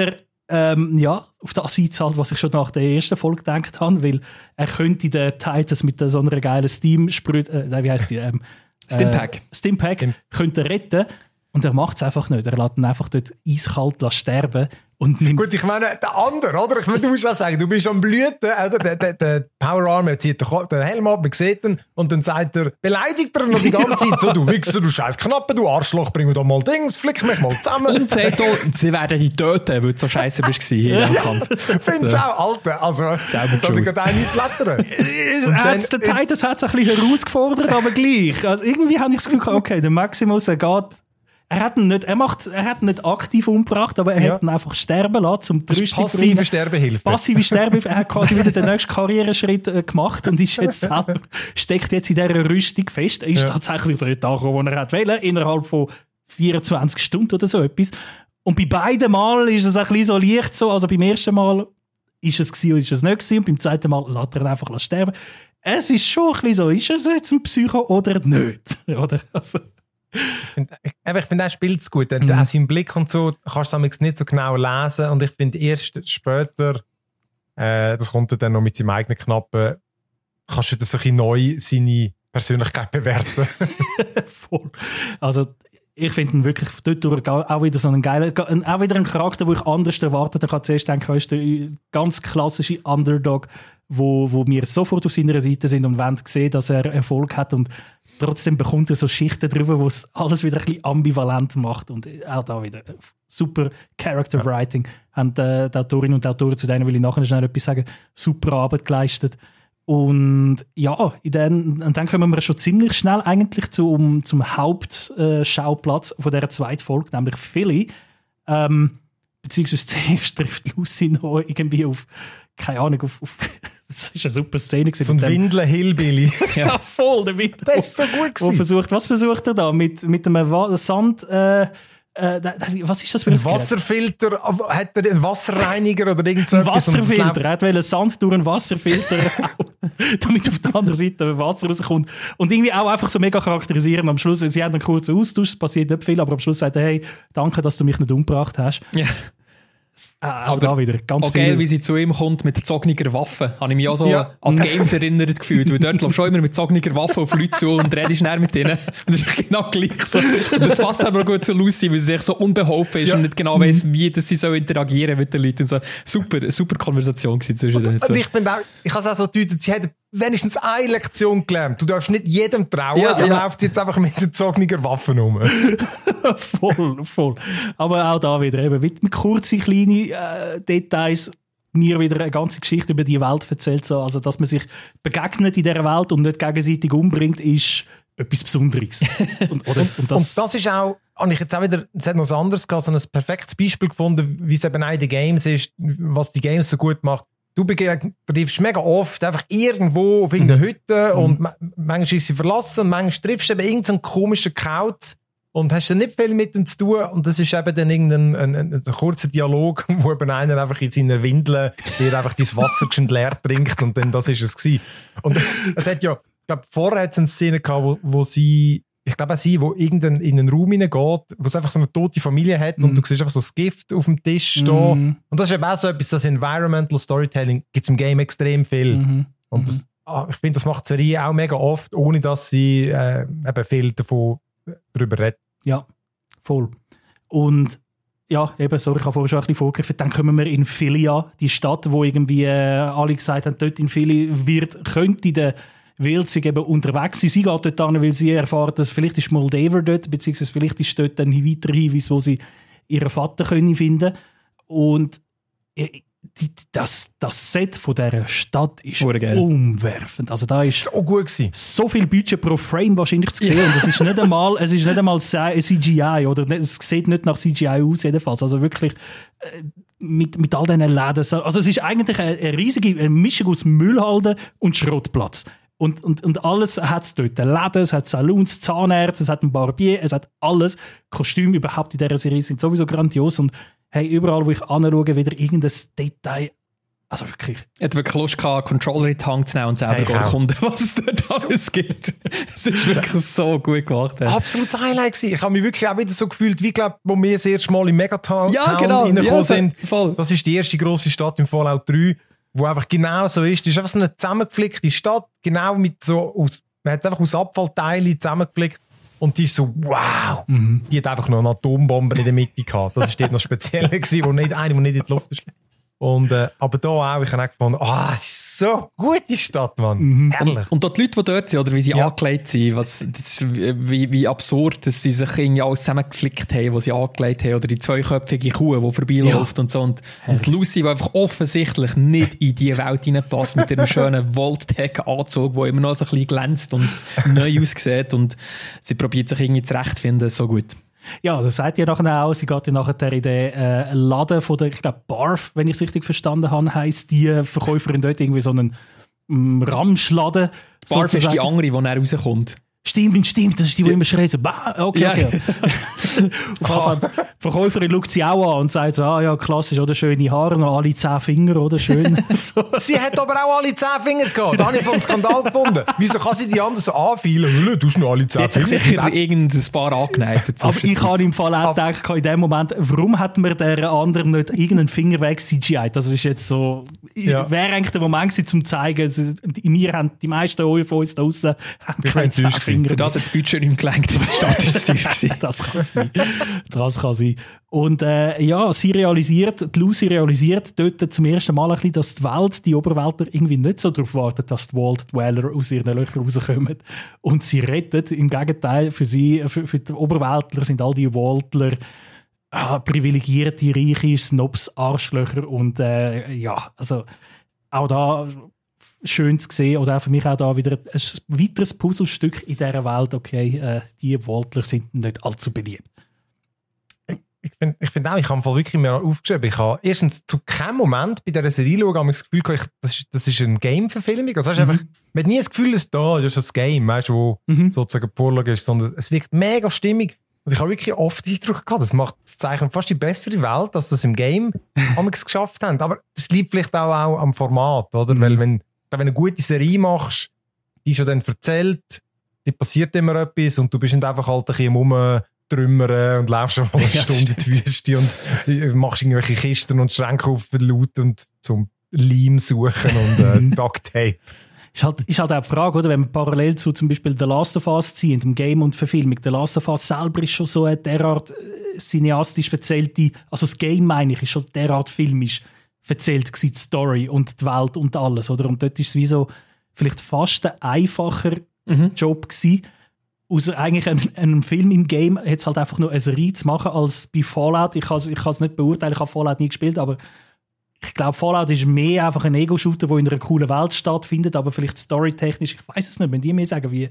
ähm, ja, auf das einzahlt, was ich schon nach der ersten Folge gedacht habe, weil er könnte den Titus mit so einer geilen Steam-Sprüh, äh, wie heisst die? Ähm, Stimpack. Äh, Stimpack Stim- könnte er retten und er macht es einfach nicht. Er lässt ihn einfach dort eiskalt sterben. Und nimmt Gut, ich meine, der andere, oder? Ich meine, du musst auch sagen, du bist am Blüten, oder? Der, der, der Power Armor zieht den Ko- den Helm ab, man sieht ihn, und dann sagt er, beleidigt er ihn noch die ganze Zeit, so, du Wichser, du scheiß Knappe, du Arschloch, bring mir doch mal Dings, flick mich mal zusammen. Und sagt auch, sie werden dich töten, weil du so scheiße bist hier im Kampf. Findest du auch, Alter? Also, Selber soll ich schuld. gerade einen flattern? Er hat's- der Titus hat es ein bisschen herausgefordert, aber gleich. Also irgendwie habe ich das Gefühl, gehabt, okay, der Maximus, er geht... Er hat ihn nicht, er macht, er hat ihn nicht aktiv umgebracht, aber er Ja. hat ihn einfach sterben lassen, um die Das ist Rüstung zu passive bringen. Sterbehilfe. Passive Sterbehilfe. Er hat quasi wieder den nächsten Karriereschritt äh, gemacht und ist jetzt selber, steckt jetzt in dieser Rüstung fest. Er ist Ja. tatsächlich dort angekommen, wo er hat wollen, innerhalb von vierundzwanzig Stunden oder so etwas. Und bei beiden Mal ist es ein bisschen so leicht so. Also beim ersten Mal ist es gewesen und ist es nicht gewesen. Und beim zweiten Mal lässt er ihn einfach sterben. Es ist schon ein bisschen so, ist er jetzt ein Psycho oder nicht? Oder? Also, Ich finde, ich, eben, ich finde, er spielt es gut. Mhm. Auch sein Blick und so, kannst du es nicht so genau lesen. Und ich finde, erst später, äh, das kommt dann noch mit seinem eigenen Knappen, kannst du das so ein bisschen neu seine Persönlichkeit bewerten. voll. Also, ich finde ihn wirklich dort durch auch wieder so einen geilen, auch wieder ein Charakter, den ich anders erwartet habe. Ich habe zuerst gedacht, er ist der ganz klassische Underdog, wo, wo wir sofort auf seiner Seite sind und wollen sehen, dass er Erfolg hat, und trotzdem bekommt er so Schichten drüber, wo es alles wieder ein bisschen ambivalent macht, und auch da wieder super Character Writing. Haben äh, die Autorinnen und Autoren, zu denen will ich nachher schnell etwas sagen, super Arbeit geleistet. Und ja, in den, und dann kommen wir schon ziemlich schnell eigentlich zum, zum Hauptschauplatz äh, von dieser zweiten Folge, nämlich Philly. Ähm, beziehungsweise zuerst trifft Lucy noch irgendwie auf, keine Ahnung, auf, auf das ist eine super Szene gewesen. So ein mit dem- Windle-Hillbilly. Ja, voll, der Wind. Der ist so gut Wo gewesen. versucht, was versucht er da? Mit, mit einem Wa- Sand, äh, äh, da- da- was ist das für ein Ein Gerät? Wasserfilter, hat er einen Wasserreiniger oder irgend so Ein etwas? Und das Wasserfilter. läuft- Er hat wollen Sand durch einen Wasserfilter damit auf der anderen Seite Wasser rauskommt. Und irgendwie auch einfach so mega charakterisieren. Am Schluss, sie haben einen kurzen Austausch, es passiert nicht viel, aber am Schluss sagt er, hey, danke, dass du mich nicht umgebracht hast. Ja. Ah, auch Aber da wieder ganz Auch geil, viel. wie sie zu ihm kommt mit gezogener Waffe. Habe ich mich auch so Ja. an die Games erinnert gefühlt. Weil dort läufst du auch immer mit gezogener Waffe auf Leute zu und redest schnell mit denen. Und das ist genau gleich so. Und das passt aber auch gut zu Lucy, weil sie sich so unbeholfen ist Ja. und nicht genau weiss, wie dass sie so interagieren mit den Leuten. Und so. Super, super Konversation gewesen zwischen den Und zwei. ich finde auch, ich habe es auch so deutet, sie hat wenigstens eine Lektion gelernt. Du darfst nicht jedem trauen, Ja, dann ja. läuft sie jetzt einfach mit gezogener Waffe rum. voll, voll. Aber auch da wieder eben mit, mit kurzen, kleinen äh, Details mir wieder eine ganze Geschichte über die Welt erzählt. So. Also, dass man sich begegnet in dieser Welt und nicht gegenseitig umbringt, ist etwas Besonderes. Und, oder, und das, Und das ist auch, habe ich jetzt auch wieder, es hat noch was anderes gehabt, so ein perfektes Beispiel gefunden, wie es eben auch in den Games ist, was die Games so gut macht. Du triffst mega oft einfach irgendwo auf irgendeiner Hütte Mhm. und ma- manchmal ist sie verlassen und manchmal triffst du eben irgendeinen komischen Kauz und hast dann nicht viel mit ihm zu tun, und das ist eben dann irgendein ein, ein, ein kurzer Dialog, wo eben einer einfach in seiner Windel dir einfach dein Wasser schon leer trinkt, und dann das ist es gewesen. Und es hat ja, ich glaube, vorher hat es eine Szene gehabt, wo, wo sie, ich glaube auch sie, wo irgendein in einen Raum hineingeht, wo es einfach so eine tote Familie hat, und Mhm. du siehst einfach so das Gift auf dem Tisch stehen. Mhm. Und das ist eben auch so etwas, das Environmental Storytelling gibt es im Game extrem viel. Mhm. Und das, ah, ich finde, das macht die Serie auch mega oft, ohne dass sie äh, eben viel davon darüber redet. Ja, voll. Und ja, eben, sorry, ich habe vorher schon ein bisschen vorgegriffen. Dann kommen wir in Philly an, die Stadt, wo irgendwie äh, alle gesagt haben, dort in Philly wird, könnte der Wildsig eben unterwegs sein. Sie geht dort an, weil sie erfahrt, dass vielleicht ist Moldaver dort, beziehungsweise vielleicht ist dort ein weiterer Hinweis, wo sie ihren Vater können finden. Und äh, die, das, das Set von dieser Stadt ist Urgeil. umwerfend. Also da ist So gut gewesen. so viel Budget pro Frame wahrscheinlich zu sehen. Und es ist nicht einmal, es ist nicht einmal C G I, oder nicht, es sieht nicht nach C G I aus jedenfalls. Also wirklich äh, mit, mit all diesen Läden. So- Also es ist eigentlich eine, eine riesige eine Mischung aus Müllhalde und Schrottplatz. Und, und, und alles hat es dort. Läden, es hat Salons, Zahnärzte, es hat einen Barbier, es hat alles. Kostüme überhaupt in dieser Serie sind sowieso grandios. Und hey, überall, wo ich anschaue, wieder irgendein Detail Also wirklich. Er hat wirklich Lust gehabt, Controller in die Hand zu nehmen und selber Hey, zu erkunden, was es dort So- alles gibt. Es ist wirklich so gut gemacht. Ja. Absolutes Highlight gewesen. Ich habe mich wirklich auch wieder so gefühlt, wie glaub, wo wir das erste Mal in Megatown Ja, Town genau. reingekommen Ja, sind. voll. Das ist die erste grosse Stadt im Fallout drei, wo einfach genau so ist. Das ist einfach so eine zusammengeflickte Stadt, genau mit so, aus, man hat einfach aus Abfallteilen zusammengeflickt. Und die ist so, wow, Mhm. die hat einfach noch eine Atombombe in der Mitte gehabt. Das war dort noch speziell gewesen, wo nicht, eine, die nicht in die Luft ist. Und, äh, aber da auch, ich habe auch gefunden, ah, das ist so eine gute Stadt, Mann. Mhm. Herrlich. Und dort die Leute, die dort sind, oder wie sie Ja. angelegt sind, was, das, ist wie, wie absurd, dass sie sich irgendwie alles zusammengeflickt haben, was sie angelegt haben, oder die zweiköpfige Kuh, die vorbeiläuft Ja. und so. Und, und Lucy, die einfach offensichtlich nicht in die Welt hineinpasst, mit ihrem schönen Voltec-Anzug, der immer noch so ein bisschen glänzt und neu aussieht. Und sie probiert sich irgendwie zurechtzufinden, so gut. Ja, das sagt ja nachher auch, sie geht ja nachher in den äh, Laden von der, ich glaube, Barf, wenn ich es richtig verstanden habe, heisst die äh, Verkäuferin dort irgendwie so einen mm, Ramschladen. Barf ist die sozusagen. andere, die näher rauskommt. Stimmt, stimmt, das ist die, die immer schreit, so, bah, okay, Ja. okay. Auf jeden Fall, die Verkäuferin schaut sie auch an und sagt so, ah ja, klassisch, oder, schöne Haare, noch alle zehn Finger, oder, schön. So. Sie hat aber auch alle zehn Finger gehabt. Da habe ich von Skandal gefunden. Wieso kann sie die anderen so anfühlen? Du hast noch alle Die zehn hat sich Finger. sicher irgendein paar angeneigt. Aber ich habe im Fall auch gedacht, in dem Moment, warum hat man der anderen nicht irgendeinen Finger weg C G I? Das ist jetzt so, Ja. wäre eigentlich der Moment gewesen, um zu zeigen, es- wir haben, die meisten von uns da draussen haben Ich keine bin enttäuscht zehn Finger Für das hat das Budget nicht mehr gelenkt, das Stadt ist teuer gewesen. Das kann sein. Das kann sein. Und äh, ja, sie realisiert, die Lucy realisiert dort zum ersten Mal ein bisschen, dass die Welt, die Oberweltler, irgendwie nicht so darauf wartet, dass die Vault-Dweller aus ihren Löchern rauskommen. Und sie rettet, im Gegenteil, für sie, für, für die Oberweltler sind all die Vaultler ah, privilegierte, reiche Snobs, Arschlöcher. Und äh, ja, also auch da schön zu sehen, oder auch für mich auch da wieder ein weiteres Puzzlestück in dieser Welt. Okay, äh, die Vaultler sind nicht allzu beliebt. Ich finde ich find auch, ich habe im Fall wirklich mehr aufgeschrieben. Ich habe erstens zu keinem Moment bei dieser Serie schauen, habe ich das Gefühl, gehabt, ich, das, ist, das ist eine Game-Verfilmung. Also, hast Mhm. einfach, man hat nie das Gefühl, dass da, das ist das Game, weißt du, wo Mhm. sozusagen die Vorlage ist, sondern es wirkt mega stimmig. Und ich habe wirklich oft den Eindruck gehabt, das macht das Zeichen fast die bessere Welt, dass das im Game haben es geschafft haben. Aber das liegt vielleicht auch, auch am Format, oder? Mhm. Weil wenn, wenn du eine gute Serie machst, die ist ja dann erzählt, die passiert immer etwas und du bist nicht einfach halt ein bisschen am Rumtrümmern und läufst schon mal eine Ja, Stunde in die Wüste und machst irgendwelche Kisten und Schränke auf laut und zum Leim suchen und äh, Duct Tape. Ist halt, ist halt auch die Frage, oder? Wenn man parallel zu zum Beispiel The Last of Us zieht, dem Game und Verfilmung. The Last of Us selber ist schon so eine derart äh, cineastisch erzählte, also das Game meine ich, ist schon derart filmisch erzählt gewesen, die Story und die Welt und alles, oder? Und dort ist es wie so vielleicht fast ein einfacher Mhm. Job gewesen, aus eigentlich einem, einem Film im Game jetzt halt einfach nur eine Serie zu machen als bei Fallout. Ich kann es ich kann's nicht beurteilen, ich habe Fallout nie gespielt, aber ich glaube, Fallout ist mehr einfach ein Ego-Shooter, der in einer coolen Welt stattfindet, aber vielleicht storytechnisch, ich weiß es nicht, wenn die mir sagen, wie,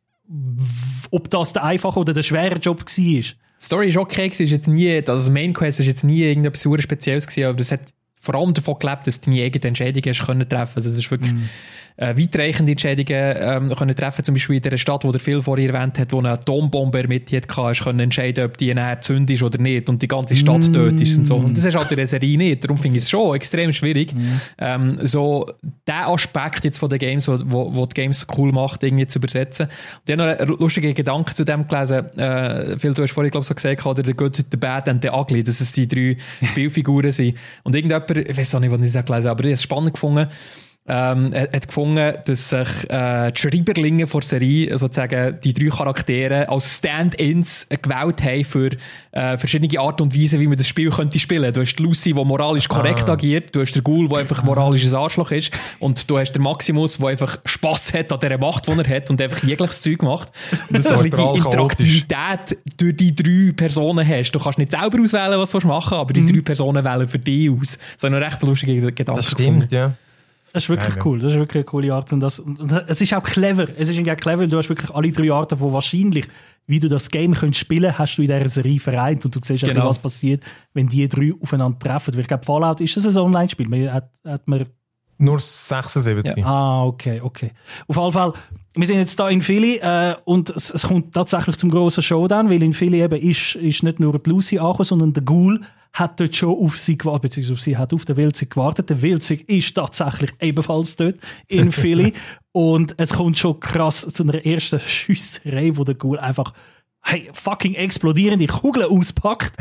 w- ob das der einfache oder der schwere Job war. Die Story ist okay, ist jetzt nie, also das Main Quest ist jetzt nie irgendetwas super Spezielles gewesen, aber das hat vor allem davon gelebt, dass du deine eigenen Entscheidungen hast können treffen. Also das ist wirklich Mhm. äh, weitreichende Entscheidungen ähm, können treffen. Zum Beispiel in der Stadt, wo der Phil vorher erwähnt hat, wo eine Atombombe in der Mitte hatte, hast du können entscheiden, ob die nachher zündig ist oder nicht und die ganze Stadt Mm. dort ist und so. Und das ist halt in der Serie nicht. Darum finde ich es schon extrem schwierig, ähm, so den Aspekt jetzt von den Games, wo, wo, wo die Games so cool macht, irgendwie zu übersetzen. Und ich habe noch einen lustigen Gedanken zu dem gelesen. Äh, Phil, du hast vorhin, glaube ich, so gesagt, oder The Good, The Bad and The Ugly, dass es die drei Spielfiguren sind. Und irgendjemand, ich weiß auch nicht, was ich das gelesen habe, aber ich habe es spannend gefunden, ähm, er hat gefunden, dass sich äh, die Schreiberlinge der Serie sozusagen die drei Charaktere als Stand-ins gewählt haben für äh, verschiedene Art und Weise, wie man das Spiel könnte spielen. Du hast die Lucy, die moralisch korrekt Ah. agiert, du hast den Ghoul, der einfach moralisches Arschloch ist, und du hast den Maximus, der einfach Spass hat an dieser Macht, die er hat und einfach jegliches Zeug macht. Und das ist so ein bisschen die Total chaotisch. Interaktivität durch die drei Personen hast. Du kannst nicht selber auswählen, was du machen willst, aber die drei Personen wählen für dich aus. Das habe ich noch recht lustige Gedanken Das gefunden. stimmt, ja. Das ist wirklich Ja, ja. cool, das ist wirklich eine coole Art. Und, das, und es ist auch clever, es ist irgendwie auch clever, weil du hast wirklich alle drei Arten, wo wahrscheinlich, wie du das Game könntest spielen, hast du in dieser Serie vereint und du siehst Genau. auch, was passiert, wenn die drei aufeinander treffen. Weil ich glaube, Fallout ist das ein Online-Spiel, man hat, hat man... Nur sechsundsiebzig. Ah, okay, okay. Auf jeden Fall, wir sind jetzt da in Philly äh, und es, es kommt tatsächlich zum grossen Showdown, weil in Philly eben ist, ist nicht nur die Lucy angekommen, sondern der Ghoul hat dort schon auf sie gewartet, beziehungsweise sie hat auf den Wildsig gewartet. Der Wildsig ist tatsächlich ebenfalls dort in Philly. Und es kommt schon krass zu einer ersten Schiesserei, wo der Ghoul einfach hey, fucking explodierende Kugeln auspackt.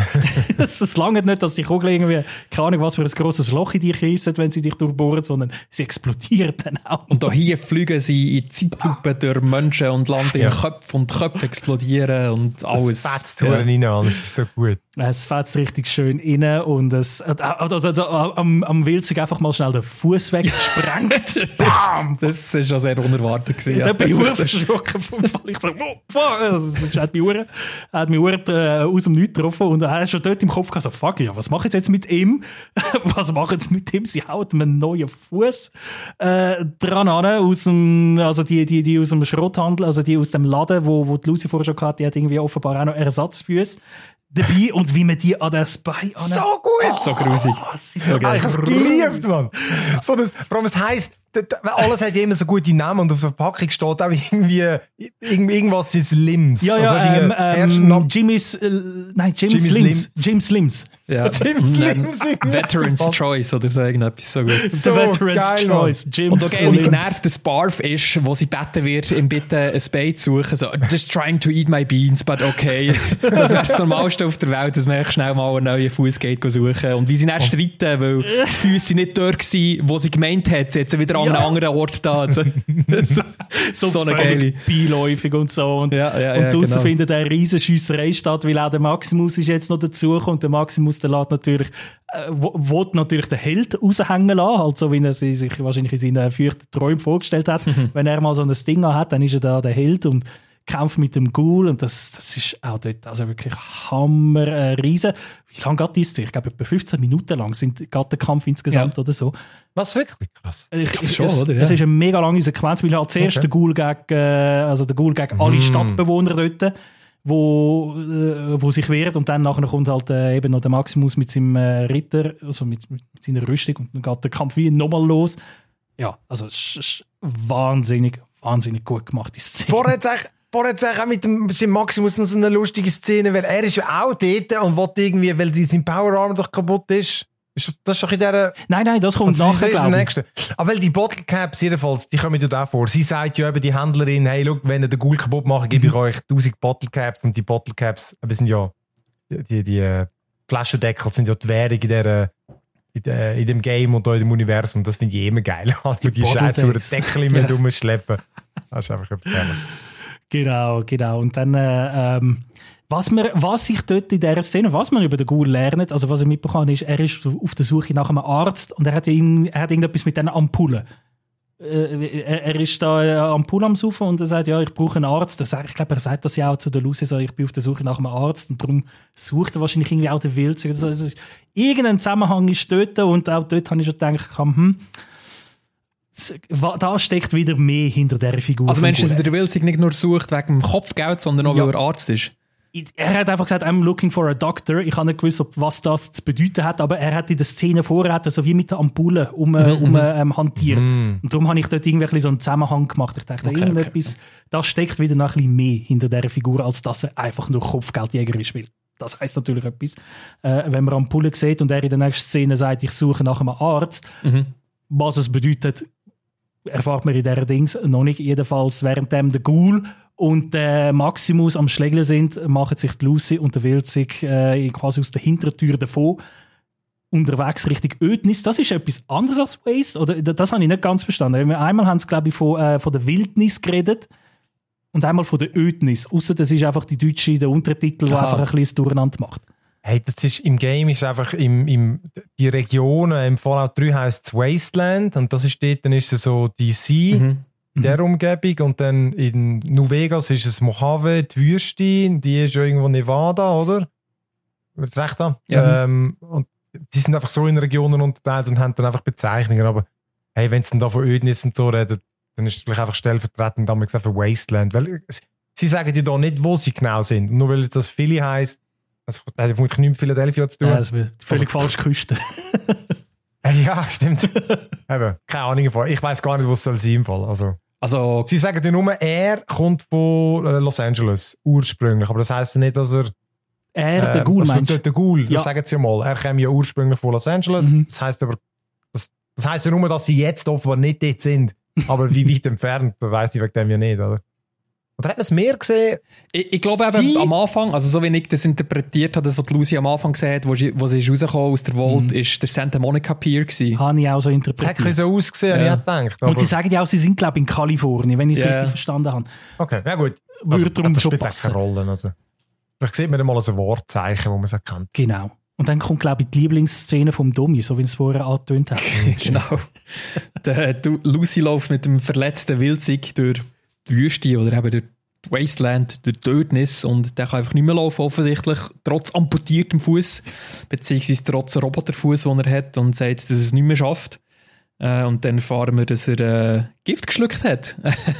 Es langt nicht, dass die Kugeln irgendwie, keine Ahnung, was für ein grosses Loch in dich reissen, wenn sie dich durchbohren, sondern sie explodieren dann auch. Und da hier fliegen sie in Zeitlupe durch Menschen und landen in Köpfe und Köpfe explodieren und alles. Das fetzt ja. rein an, das ist so gut. Es fetzt richtig schön rein und es, äh, äh, äh, äh, am, am Wildsig einfach mal schnell den Fuß weggesprengt. Bam! Das war schon sehr unerwartet gewesen. Ja. Da bin ich verschrocken vom Fall. Ich so, wow, das hat mich Uhr, hat mich Uhr, äh, aus dem Nichts getroffen und er hat schon dort im Kopf gehabt, so, fuck, ja, was mache ich jetzt mit ihm? Was machen sie mit ihm? Sie hauen mir einen neuen Fuß äh, dran an, aus dem, also die, die, die aus dem Schrotthandel, also die aus dem Laden, wo, wo die Lucy vorher schon hatte, die hat irgendwie offenbar auch noch Ersatzfüße dabei und wie man die an das Bein an... So gut! Oh, so grusig. Oh, so so ah, ich habe es geliebt, Mann. So das, vor allem, es heisst, alles hat ja immer so gute Namen und auf der Verpackung steht auch irgendwie irgendwas ist Limbs. Ja, ja, also ähm, ähm, Jimmy's, äh, nein, Jim Jimmy's Slims. Limbs. Jim Slims. Ja, Jim Slims. Veteran's Choice oder so irgendetwas so gut. So The Veteran's geil, Choice. Jim Und da geil, wie Slims. genervt der Barf ist, wo sie beten wird, ihm bitte ein Bein zu suchen. So, just trying to eat my beans, but okay. So, das wäre das Normalste auf der Welt, dass man schnell mal einen neuen Fuß geht suchen. Und wie sie dann streiten, weil die Füße nicht dort waren, wo sie gemeint hat, sie hat sie wieder an einem Ja. anderen Ort da. Also, so, so, so eine geile. Beiläufig und so. Und, Ja, ja, und ja, draussen genau. findet eine riesen Schiesserei statt, weil auch der Maximus ist jetzt noch dazugekommen. Und der Maximus, der lässt natürlich, äh, wo- will natürlich den Held raushängen lassen, halt so wie er sie sich wahrscheinlich in seinen feuchten Träumen vorgestellt hat. Wenn er mal so ein Ding hat, dann ist er da der Held und kämpft mit dem Ghoul und das, das ist auch dort also wirklich Hammer, äh, riesen. Wie lange geht das? Ich glaube, etwa fünfzehn Minuten lang sind, geht der Kampf insgesamt Ja. oder so. Was wirklich krass. Ich, ich, schon, es, oder? Ja. es ist eine mega lange Sequenz, weil halt zuerst Okay. der Ghoul gegen, äh, also der Ghoul gegen alle Stadtbewohner dort, wo, äh, wo sich wehren und dann nachher kommt halt äh, eben noch der Maximus mit seinem äh, Ritter, also mit, mit seiner Rüstung und dann geht der Kampf wie nochmal los. Ja, also es ist wahnsinnig, wahnsinnig gut gemacht, die Szene. Vorher hat es eigentlich Vorher hat es auch mit dem, mit dem Maximus noch so eine lustige Szene, weil er ist ja auch dort und will irgendwie, weil sein Power Armor doch kaputt ist. Ist das, das ist doch in dieser... Nein, nein, das kommt Und das ist nachher, der glaube ich. nächste. Aber weil die Bottle Caps jedenfalls, die kommen ja auch vor. Sie sagt ja eben die Händlerin, hey, look, wenn ihr den Ghoul kaputt macht, gebe ich euch tausend Bottle Caps. Und die Bottle Caps, aber sind ja, die, die, die äh, Flaschendeckel sind ja die Währung in der, in, der, in dem Game und da in dem Universum. Das finde ich immer geil. Die, die Scheiße über den Deckel immer ja. rumschleppen. Das ist einfach etwas Geiles. Genau, genau. Und dann, äh, ähm, was, wir, was ich dort in dieser Szene, was man über den Ghoul lernt, also was ich mitbekommen habe, ist, er ist auf der Suche nach einem Arzt und er hat, ihm, er hat irgendetwas mit diesen Ampullen. Äh, er, er ist da eine Ampulle am Saufen und er sagt, ja, ich brauche einen Arzt. Das, ich glaube, er sagt das ja auch zu der Lucy, so, ich bin auf der Suche nach einem Arzt und darum sucht er wahrscheinlich irgendwie auch den Wildsig. Also, also, irgendein Zusammenhang ist dort und auch dort habe ich schon gedacht, hm, da steckt wieder mehr hinter dieser Figur. Also meinst du, dass der Wildsig nicht nur sucht wegen dem Kopfgeld, sondern auch, Ja. weil er Arzt ist? Er hat einfach gesagt, I'm looking for a doctor. Ich habe nicht gewusst, ob, was das zu bedeuten hat, aber er hat in der Szene vorher hat er so wie mit der Ampulle um, äh, um ähm, hantiert. Und darum habe ich dort irgendwie so einen Zusammenhang gemacht. Ich dachte, Okay, irgendetwas, da steckt wieder noch ein bisschen mehr hinter dieser Figur, als dass er einfach nur Kopfgeldjäger ist. Weil das heisst natürlich etwas. Äh, wenn man Ampulle sieht und er in der nächsten Szene sagt, ich suche nach einem Arzt, Mhm. was es bedeutet, erfahrt man in dieser Dings noch nicht. Jedenfalls, währenddem der Ghoul und der Maximus am Schlägeln sind, machen sich die Lucy und der Wildsig äh, quasi aus der Hintertür davon unterwegs Richtung Ödnis. Das ist etwas anderes als Waste, oder? Das habe ich nicht ganz verstanden. Einmal haben sie, glaube ich, von, äh, von der Wildnis geredet und einmal von der Ödnis. Ausser das ist einfach die deutsche, der Untertitel, der Aha. einfach ein bisschen Durcheinander macht. Hey, das ist, im Game ist einfach im, im, die Region, im Fallout drei heisst es Wasteland und das ist dort, dann ist es so D C, Mhm. in der Umgebung und dann in New Vegas ist es Mojave, die Wüste, die ist ja irgendwo Nevada, oder? Wird recht haben? Ja. Ähm, und die sind einfach so in Regionen unterteilt und haben dann einfach Bezeichnungen, aber hey, wenn es dann da von Ödnis und so redet, dann ist es vielleicht einfach stellvertretend damals für Wasteland, weil sie sagen ja da nicht, wo sie genau sind, nur weil jetzt das Philly heisst. Das hat vermutlich nichts mit Philadelphia zu tun. Ja, das wird völlig falsch Küste. Äh, ja, stimmt. Eben, keine Ahnung davon. Ich weiss gar nicht, was es soll sein im Fall. Also, Also, sie sagen ja nur, er kommt von äh, Los Angeles, ursprünglich. Aber das heisst ja nicht, dass er Er, der äh, Ghoul, also meinst der, der Ghoul, das Ja. sagen sie ja mal. Er kam ja ursprünglich von Los Angeles. Mhm. Das heisst aber, das, das heisst ja nur, dass sie jetzt offenbar nicht dort sind. Aber wie weit entfernt, da weiss ich wegen dem ja nicht, oder? Oder hat man es mehr gesehen? Ich, ich glaube Sie- eben am Anfang, also so wie ich das interpretiert habe, das, was die Lucy am Anfang gesagt hat, wo sie, wo sie ist rausgekommen aus der Vault, Mhm. ist der Santa Monica Pier gewesen. Habe ich auch so Das hat ein interpretiert. bisschen so ausgesehen, habe Ja. ich auch gedacht. Und Aber, sie sagen ja auch, sie sind, glaube ich, in Kalifornien, wenn ich es Ja. richtig verstanden habe. okay, ja gut. Würde Also, darum das schon spielt auch passen. keine Rolle. Also. Vielleicht sieht man dann mal ein Wortzeichen, wo man es erkennt. Genau. Und dann kommt, glaube ich, die Lieblingsszene vom Dummy, so wie es vorher angetönt hat. Genau. Der, du, Lucy läuft mit dem verletzten Wildzig durch die Wüste oder eben durch die Wasteland, durch die Ödnis und der kann einfach nicht mehr laufen, offensichtlich, trotz amputiertem Fuß, beziehungsweise trotz Roboterfuß, den er hat und sagt, dass er es nicht mehr schafft. Äh, und dann erfahren wir, dass er äh, Gift geschluckt hat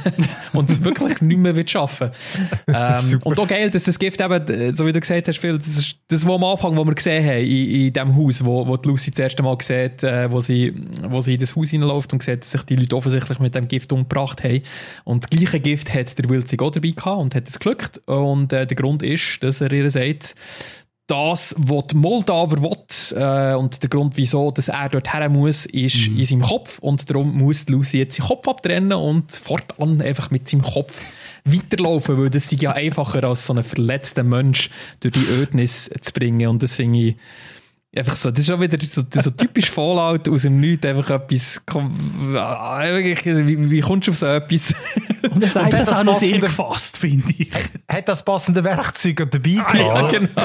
und es wirklich nicht mehr wird schaffen. Ähm, Super. und auch geil, dass das Gift eben, äh, so wie du gesagt hast, Phil, das ist das, was am Anfang, wo wir gesehen haben, in, in dem Haus, wo, wo die Lucy das erste Mal sieht, äh, wo, sie, wo sie in das Haus hineinläuft und sieht, dass sich die Leute offensichtlich mit dem Gift umgebracht haben. Und das gleiche Gift hat der Wildzig auch dabei gehabt und hat es geschluckt. Und äh, der Grund ist, dass er ihr sagt, das, was die Moldawer will, äh, und der Grund, wieso dass er dort her muss, ist Mhm. in seinem Kopf. Und darum muss Lucy jetzt seinen Kopf abtrennen und fortan einfach mit seinem Kopf weiterlaufen, weil das sei ja einfacher, als so einen verletzten Mensch durch die Ödnis zu bringen. Und das finde ich einfach so, das ist auch wieder so, so typisch Fallout aus dem Nichts, einfach etwas, komm, äh, wirklich, wie, wie kommst du auf so etwas? Und er sagt Und das hat das auch noch sehr passende- gefasst, finde ich. Hat das passende Werkzeug dabei gehabt? ja, oder? genau.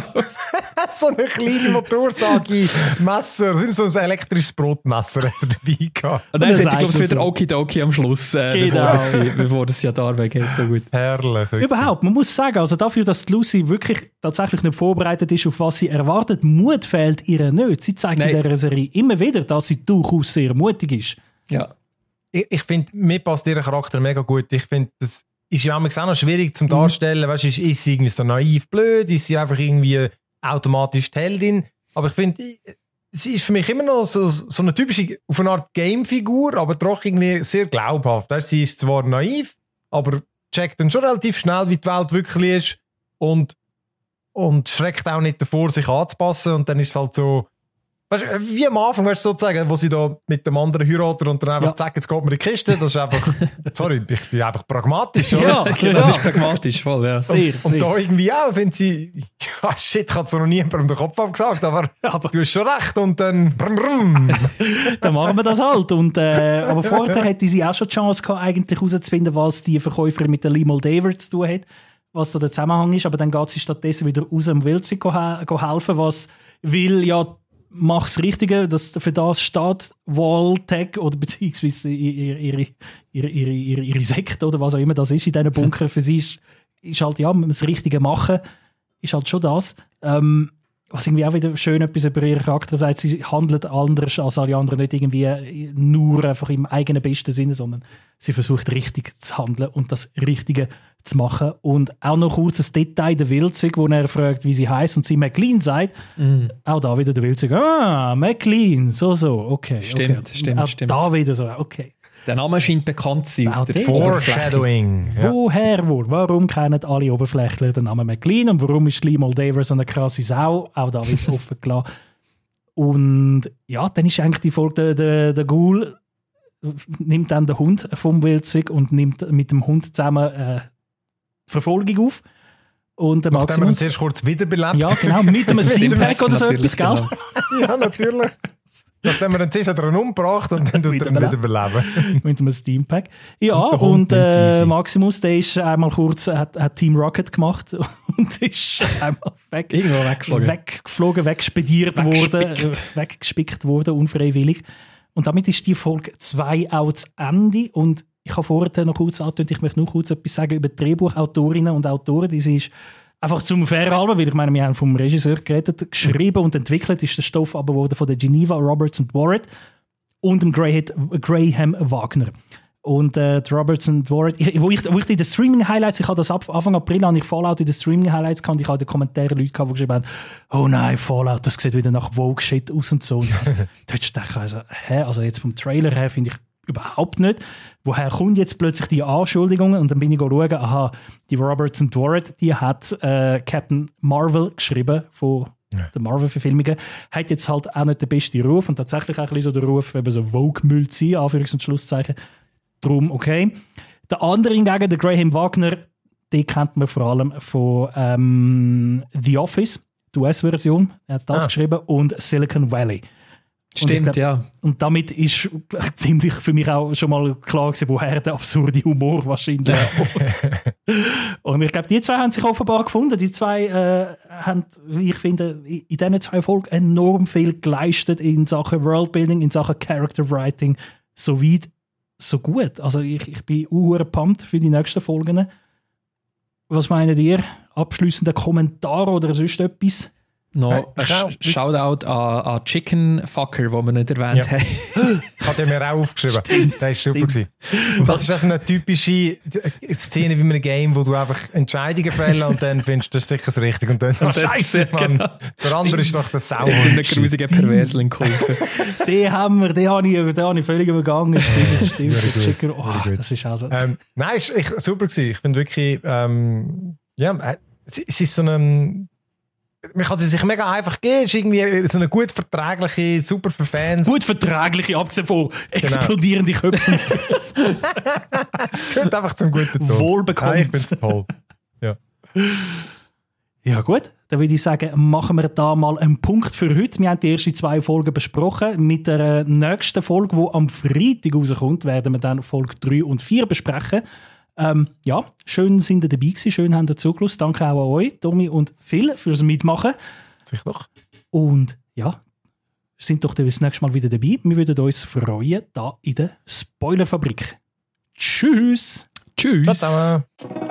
So eine kleine Motorsage, Messer, so ein elektrisches Brotmesser hat er dabei gehabt. Und dann Und er sagt sagt es wieder so. Okidoki am Schluss, äh, Genau. bevor, das sie, bevor das ja da weggeht. So gut. Herrlich. wirklich. Überhaupt, man muss sagen, also dafür, dass die Lucy wirklich tatsächlich nicht vorbereitet ist, auf was sie erwartet, Mut fehlt ihr nicht. Sie zeigt Nein. in dieser Serie immer wieder, dass sie durchaus sehr mutig ist. Ja. Ich, ich finde, mir passt ihr Charakter mega gut. Ich finde, das ist ja manchmal auch noch schwierig zum Darstellen. Weißt du, ist, ist sie irgendwie so naiv blöd? Ist sie einfach irgendwie automatisch die Heldin? Aber ich finde, ich- sie ist für mich immer noch so, so eine typische, auf eine Art Game-Figur, aber doch irgendwie sehr glaubhaft. Weißt, sie ist zwar naiv, aber checkt dann schon relativ schnell, wie die Welt wirklich ist und, und schreckt auch nicht davor, sich anzupassen. Und dann ist es halt so, weißt, du, wie am Anfang, weißt du, sozusagen, wo sie da mit dem anderen heiraten und dann einfach Ja. sagen, jetzt geht mir in die Kiste, das ist einfach, sorry, ich bin einfach pragmatisch, oder? Ja, Genau, ja. das ist pragmatisch, voll, ja. Sehr, Und sehr. da irgendwie auch, wenn sie, ja, shit, hat so noch niemandem den Kopf abgesagt, aber Aber du hast schon recht und dann, brum, brum. dann machen wir das halt. Und, äh, aber vorher hätte sie auch schon die Chance gehabt, eigentlich herauszufinden, was die Verkäuferin mit der Lee Moldaver zu tun hat, was da der Zusammenhang ist. Aber dann geht sie stattdessen wieder raus dem Wildsig go, go helfen, was will, ja, mach's Richtige, das, für das steht Walltech oder beziehungsweise ihre, ihre, ihre, ihre, ihre, ihre Sekte oder was auch immer das ist in diesen Bunker. Für sie ist, ist halt, ja, das Richtige machen, ist halt schon das. Ähm, was irgendwie auch wieder schön etwas über ihren Charakter sagt, sie handelt anders als alle anderen, nicht irgendwie nur einfach im eigenen besten Sinne, sondern sie versucht richtig zu handeln und das Richtige zu machen. Und auch noch kurz ein Detail, der Wildzig, wo er fragt, wie sie heißt und sie McLean sagt, Mhm. auch da wieder der Wildzig, ah, McLean, so, so, okay. Stimmt, okay. stimmt, auch stimmt. Da wieder so, okay. Der Name scheint bekannt zu sein. Auch Auf der der. Oberfläche. Foreshadowing. Ja. Woher wohl? Warum kennen alle Oberflächler den Namen McLean und warum ist Lee Moldaver so eine krasse Sau? Auch da wird offen gelassen. Und ja, dann ist eigentlich die Folge, der, der, der Ghoul nimmt dann den Hund vom Wildzig und nimmt mit dem Hund zusammen äh, Verfolgung auf. Und der Nachdem er ihn Maximus... zuerst kurz wiederbelebt. Ja, genau, mit einem Steampack oder so Natürlich, etwas, gell? genau. Ja, natürlich. Nachdem er ihn zuerst hat er ihn umgebracht und dann tut er ihn Wiederbelebt. wiederbeleben. Mit einem Steampack. Ja, Und der und, Hund nimmt's äh, easy. Maximus, der ist einmal kurz, hat, hat Team Rocket gemacht und ist einmal weg, Irgendwo weggeflogen. weggeflogen, weggspediert worden, äh, weggespickt worden, unfreiwillig. Und damit ist die Folge zwei auch zu Ende. Und ich habe vorher noch kurz angetönt, ich möchte noch kurz etwas sagen über die Drehbuchautorinnen und Autoren. Die ist einfach zum Fairhalben, weil ich meine, wir haben vom Regisseur geredet, geschrieben und entwickelt ist der Stoff aber wurde von der Geneva, Roberts und Warren und dem Graham, Graham Wagner. Und äh, die Roberts und Warren, ich, wo, ich, wo ich in den Streaming-Highlights, ich habe das ab Anfang April, habe ich Fallout in den Streaming-Highlights gehabt, ich habe in den Kommentaren Leute gehabt, die geschrieben haben, oh nein, Fallout, das sieht wieder nach Vogue-Shit aus und so. Und da hättest du gedacht, also, hä, also jetzt vom Trailer her finde ich überhaupt nicht. Woher kommt jetzt plötzlich die Anschuldigung? Und dann bin ich schauen, aha, die Robertson Dworet, die hat äh, Captain Marvel geschrieben von ja. den Marvel-Verfilmungen, hat jetzt halt auch nicht den besten Ruf und tatsächlich auch ein bisschen so den Ruf, eben so Vogue-Müll zu sein, Anführungs- und Schlusszeichen. Darum okay. Der andere hingegen, der Graham Wagner, den kennt man vor allem von ähm, The Office, die U S-Version, er hat das ah. geschrieben, und Silicon Valley. Stimmt, glaub, ja. Und damit ist ziemlich für mich auch schon mal klar gewesen, woher der absurde Humor wahrscheinlich kommt. Und ich glaube, die zwei haben sich offenbar gefunden. Die zwei äh, haben, wie ich finde, in diesen zwei Folgen enorm viel geleistet in Sachen Worldbuilding, in Sachen Character Writing, so weit, so gut. Also ich, ich bin uhr pumped für die nächsten Folgen. Was meint ihr? Abschliessender Kommentar oder sonst etwas? No, ein Sh- Shoutout an, an Chicken Fucker, den wir nicht erwähnt ja. haben. Hat er mir auch aufgeschrieben. Stimmt, das war super gewesen. Und das ist also eine typische Szene wie in einem Game, wo du einfach Entscheidungen fällen und dann findest du, das ist sicher das Richtige. Und dann, oh, Scheiße, Mann. Genau. Der andere ist doch der Sau. Ich bin ein grusiger Perversling geholfen. Den haben wir, den habe ich, den habe ich völlig übergangen. Stimmt, stimmt. Chicken, oh, das ist also... Ähm, nein, es war super gewesen. Ich finde wirklich, ähm, ja, es ist so ein... Man kann sie sich mega einfach geben. Es ist irgendwie so eine gut verträgliche, super für Fans. Gut verträgliche, abgesehen von explodierenden genau. Köpfen. Gehört einfach zum guten Ton. Wohlbekommen. Ja, ich finde es toll. Ja. Ja gut, dann würde ich sagen, machen wir da mal einen Punkt für heute. Wir haben die ersten zwei Folgen besprochen. Mit der nächsten Folge, die am Freitag rauskommt, werden wir dann Folge drei und vier besprechen. Ähm, ja, schön sind ihr dabei gewesen, schön habt ihr zugelassen. Danke auch an euch, Tommy und Phil, fürs Mitmachen. Sicher doch. Und ja, sind doch das nächste Mal wieder dabei. Wir würden uns freuen, da in der Spoilerfabrik. Tschüss! Tschüss! Ciao, ciao.